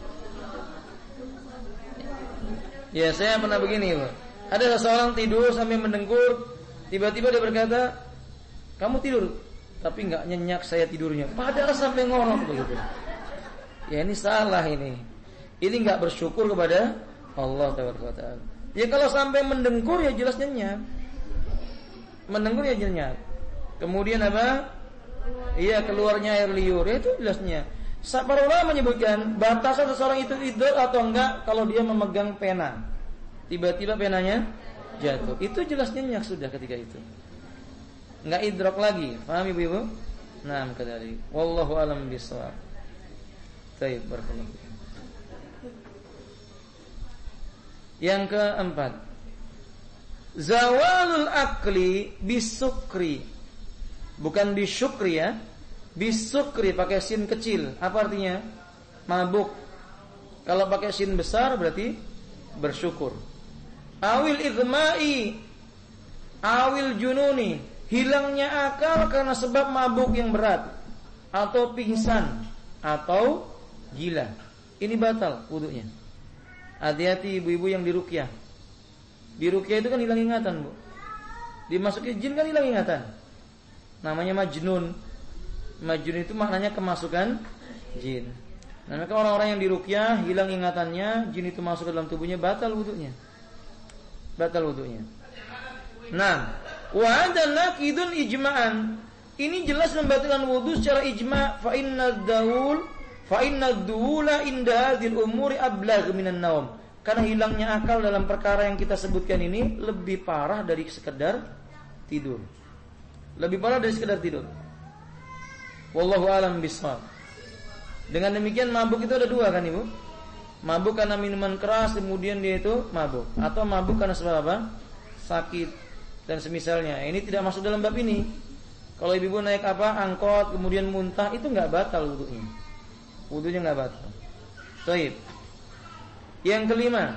Ya, saya pernah begini, Pak. Ada seseorang tidur sambil mendengkur, tiba-tiba dia berkata, "Kamu tidur?" Tapi enggak nyenyak saya tidurnya. Padahal sampai ngorok begitu. Ya, ini salah ini. Ini enggak bersyukur kepada Allah Taala. Ya kalau sampai mendengkur ya jelas nyenyak. Mendengkur ya nyenyak. Kemudian apa? Iya, keluarnya air liur, itu jelasnya. Para ulama menyebutkan batasan seseorang itu tidur atau enggak kalau dia memegang pena, tiba-tiba penanya jatuh, itu jelas nyenyak sudah ketika itu, enggak idrak lagi. Paham ibu-ibu? Nah, kadari. Wallahu a'lam bishawab. Baik, barakallahu. Yang keempat, zawalul akli bisukri, bukan bisyukri ya. Bisukri pakai sin kecil, apa artinya? Mabuk. Kalau pakai sin besar berarti bersyukur. Awil idma'i awil jununi, hilangnya akal karena sebab mabuk yang berat, atau pingsan, atau gila. Ini batal wudunya. Hati-hati ibu-ibu yang diruqyah. Diruqyah itu kan hilang ingatan, Bu. Dimasuki jin kan hilang ingatan. Namanya majnun. Majnun itu maknanya kemasukan jin. Nah, maka orang-orang yang diruqyah hilang ingatannya, jin itu masuk ke dalam tubuhnya, batal wudunya. Batal wudunya. Nah, wa hadza naqidun ijma'an. Ini jelas membatalkan wudu secara ijma'. Fa inna duula inda hadzal umuri ablagh minan naum. Karena hilangnya akal dalam perkara yang kita sebutkan ini lebih parah dari sekedar tidur. Lebih parah dari sekedar tidur. Wallahu a'lam bishawab. Dengan demikian mabuk itu ada dua kan Ibu? Mabuk karena minuman keras kemudian dia itu mabuk, atau mabuk karena sebab apa? Sakit dan semisalnya. Ini tidak masuk dalam bab ini. Kalau ibu naik angkot kemudian muntah, itu enggak batal wudunya. Wudunya enggak batal. Baik. Yang kelima,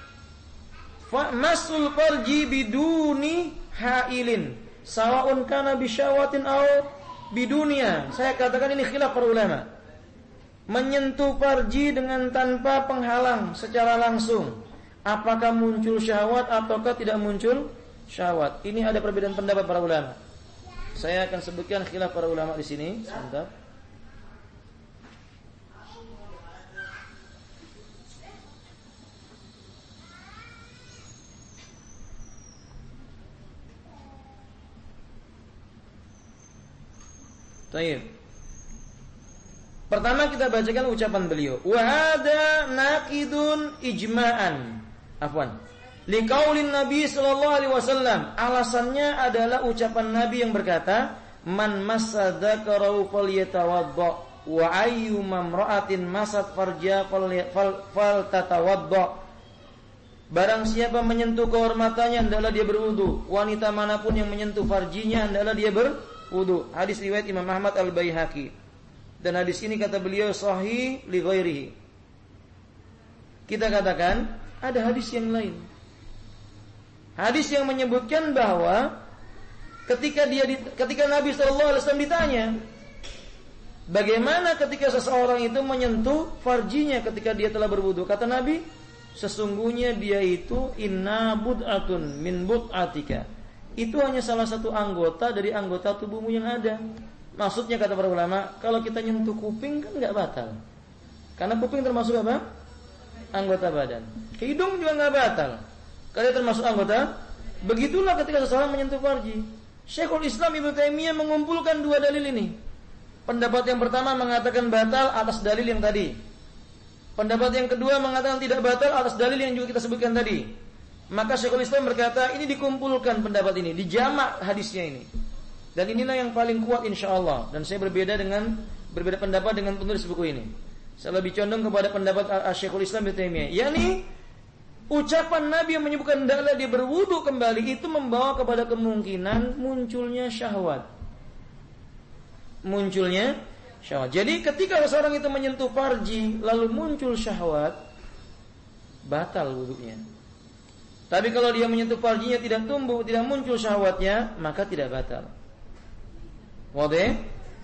masul farji biduni hailin, sawaun kana bisyawatin aw bidunia. Saya katakan ini khilaf para ulama. Menyentuh farji dengan tanpa penghalang secara langsung, apakah muncul syahwat ataukah tidak muncul syahwat? Ini ada perbedaan pendapat para ulama. Saya akan sebutkan khilaf para ulama di sini. Sebentar. Baik. Pertama kita bacakan ucapan beliau. Wa hadza naqidun ijma'an. Afwan. Liqaulin Nabi sallallahu alaihi wasallam. Alasannya adalah ucapan Nabi yang berkata, "Man massa dzakarahu falyatawadda wa ayyu mamra'atin masat farja faltatawadda." Barang siapa menyentuh kehormatannya hendaklah dia berwudu. Wanita manapun yang menyentuh farjinya hendaklah dia berwudu. Hadis riwayat Imam Ahmad Al-Baihaqi. Dan hadis ini kata beliau sahih li ghairihi. Kita katakan ada hadis yang lain. Hadis yang menyebutkan bahwa ketika Nabi sallallahu alaihi wasallam ditanya, bagaimana ketika seseorang itu menyentuh farjinya ketika dia telah berwudu? Kata Nabi, sesungguhnya dia itu inna bud'atun min bud'atika. Itu hanya salah satu anggota dari anggota tubuhmu yang ada. Maksudnya kata para ulama, kalau kita nyentuh kuping kan enggak batal. Karena kuping termasuk apa? Anggota badan. Hidung juga enggak batal. Karena termasuk anggota. Begitulah ketika seseorang menyentuh farji. Syekhul Islam Ibnu Taimiyah mengumpulkan dua dalil ini. Pendapat yang pertama mengatakan batal atas dalil yang tadi. Pendapat yang kedua mengatakan tidak batal atas dalil yang juga kita sebutkan tadi. Maka Syekhul Islam berkata, ini dikumpulkan pendapat ini, dijamak hadisnya ini. Dan inilah yang paling kuat insyaallah. Dan saya berbeda pendapat dengan penulis buku ini. Saya lebih condong kepada pendapat Syekhul Islam Ibnu Taimiyah. yakni ucapan Nabi yang menyebutkan hendaklah dia berwudu kembali itu membawa kepada kemungkinan munculnya syahwat. Munculnya syahwat. Jadi ketika seorang itu menyentuh farji lalu muncul syahwat, batal wudunya. Tapi kalau dia menyentuh farjinya tidak tumbuh, tidak muncul syahwatnya, maka tidak batal. Wadah.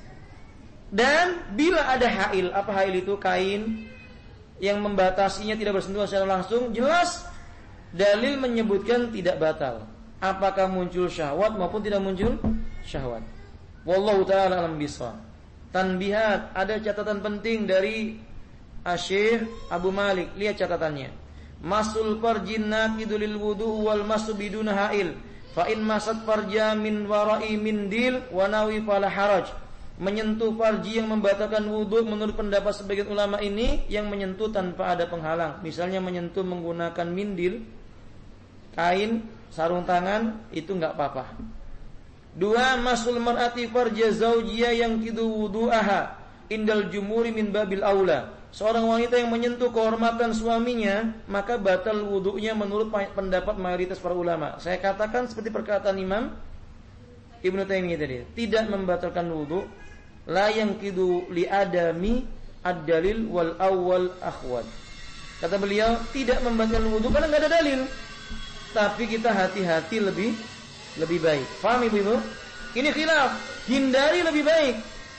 Dan bila ada hail, apa hail itu? Kain yang membatasinya tidak bersentuhan secara langsung, jelas dalil menyebutkan tidak batal. Apakah muncul syahwat maupun tidak muncul syahwat. Wallahu ta'ala alam bishawab. Tanbihat, ada catatan penting dari Syekh Abu Malik. Lihat catatannya. Masul farjin naqidul wudu wal masu biduna hail. Fa in masat farja min wara'i mindil wa nawi fala haraj. Menyentuh farji yang membatalkan wudu menurut pendapat sebagian ulama ini yang menyentuh tanpa ada penghalang. Misalnya menyentuh menggunakan mindil, kain, sarung tangan, itu enggak apa-apa. Dua, masul mar'ati farja zaujiyah yang kidu wudu'aha indal jumhuri min babil aula. Seorang wanita yang menyentuh kehormatan suaminya, maka batal wudunya menurut pendapat mayoritas para ulama. Saya katakan seperti perkataan Imam Ibnu Taimiyah tadi, tidak membatalkan wudu, la yanqidu li adami ad-dalil wal awwal akhwat. Kata beliau, tidak membatalkan wudu karena enggak ada dalil. Tapi kita hati-hati lebih lebih baik. Faham Ibu? Ini khilaf, hindari lebih baik.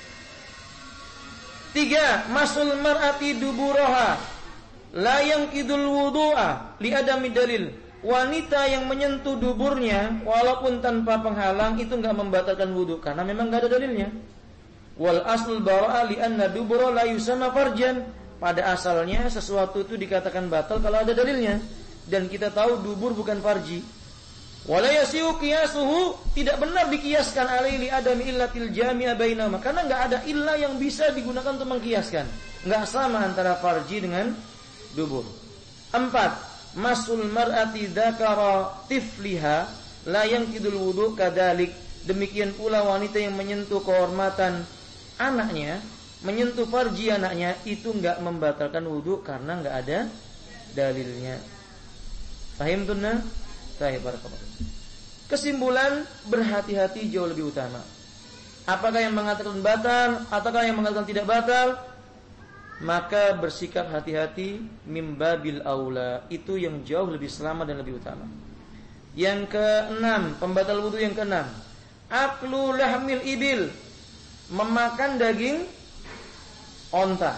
3. Masul mar'ati duburaha la yanqidul wudu'a li adami dalil. Wanita yang menyentuh duburnya walaupun tanpa penghalang itu enggak membatalkan wudu karena memang enggak ada dalilnya. Wal aslul bara'a li anna dubura la yusamma farjan. Pada asalnya sesuatu itu dikatakan batal kalau ada dalilnya, dan kita tahu dubur bukan farji. Wala yasiu qiyasuhu, tidak benar dikiaskan alaihi li adami illatil jami'a bainahuma, karena enggak ada illah yang bisa digunakan untuk mengkiaskan. Enggak sama antara farji dengan dubur. 4. Masul mar'ati dzakara tifliha la yanqidul wudu kadzalik. Demikian pula wanita yang menyentuh kehormatan anaknya, menyentuh farji anaknya, itu enggak membatalkan wudu karena enggak ada dalilnya. Fahim tunna? Baik, barakallahu. Kesimpulan, berhati-hati jauh lebih utama. Apakah yang mengatakan batal ataukah yang mengatakan tidak batal? Maka bersikap hati-hati mimbabil aula, itu yang jauh lebih selamat dan lebih utama. Yang keenam, pembatal wudu yang keenam, aklu lahmil ibil, memakan daging onta.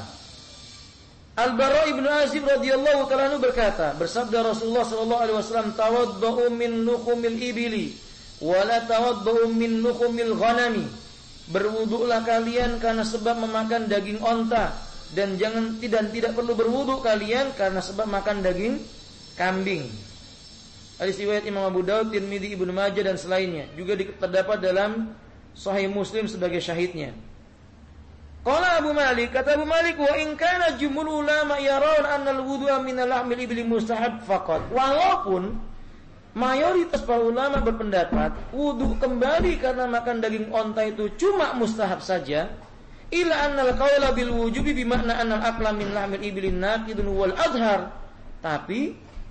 Al-Bara ibnu Azib radhiyallahu ta'ala anhu berkata, bersabda Rasulullah sallallahu alaihi wasallam, tawaddau min luhumil ibili wa la tawaddau min luhumil ghanami. Berwudulah kalian karena sebab memakan daging onta, dan tidak perlu berwudu kalian karena sebab makan daging kambing. Hadis riwayat Imam Abu Daud, Tirmidzi, Ibnu Majah dan selainnya. Juga terdapat dalam Sahih Muslim sebagai syahidnya. Qala Abu Malik, kata Abu Malik, wa in kana jumhur ulama yarawun anna al-wudu'a min al-lahmil ibli mustahab faqat. Walaupun mayoritas para ulama berpendapat wudu kembali karena makan daging onta itu cuma mustahab saja, ila annal qawla bil wujubi bimakna annal akla min lahmil ibilin naqidun wal adhar. Tapi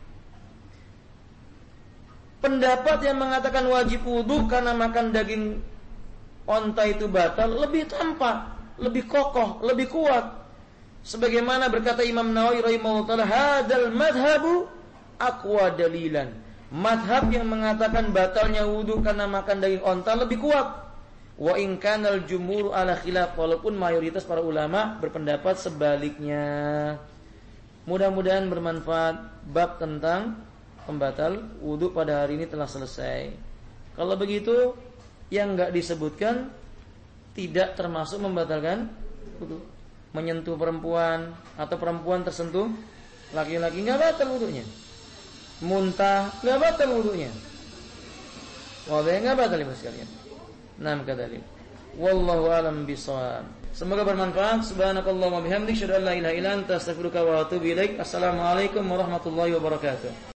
pendapat yang mengatakan wajib wudu karena makan daging onta itu batal lebih tampak, lebih kokoh, lebih kuat. Sebagaimana berkata Imam Nawawi rahimahullah taala, hadzal madhabu aqwa dalilan. Madhab yang mengatakan batalnya wudu karena makan daging onta lebih kuat. Wa in kanal jumhur ala khilaf, walaupun mayoritas para ulama berpendapat sebaliknya. Mudah-mudahan bermanfaat. Bab tentang pembatal wudu pada hari ini telah selesai. Kalau begitu, yang enggak disebutkan tidak termasuk membatalkan wudu. Menyentuh perempuan atau perempuan tersentuh laki-laki enggak batal wudunya. Muntah enggak batal wudunya. Wadah enggak batal Ibu sekalian. Naam kadzalik. Wallahu a'lam bishawab. Semoga bermanfaat. Subhanakallahumma bihamdika asyhadu an la ilaha illa anta astaghfiruka wa atubu ilaik. Assalamualaikum warahmatullahi wabarakatuh.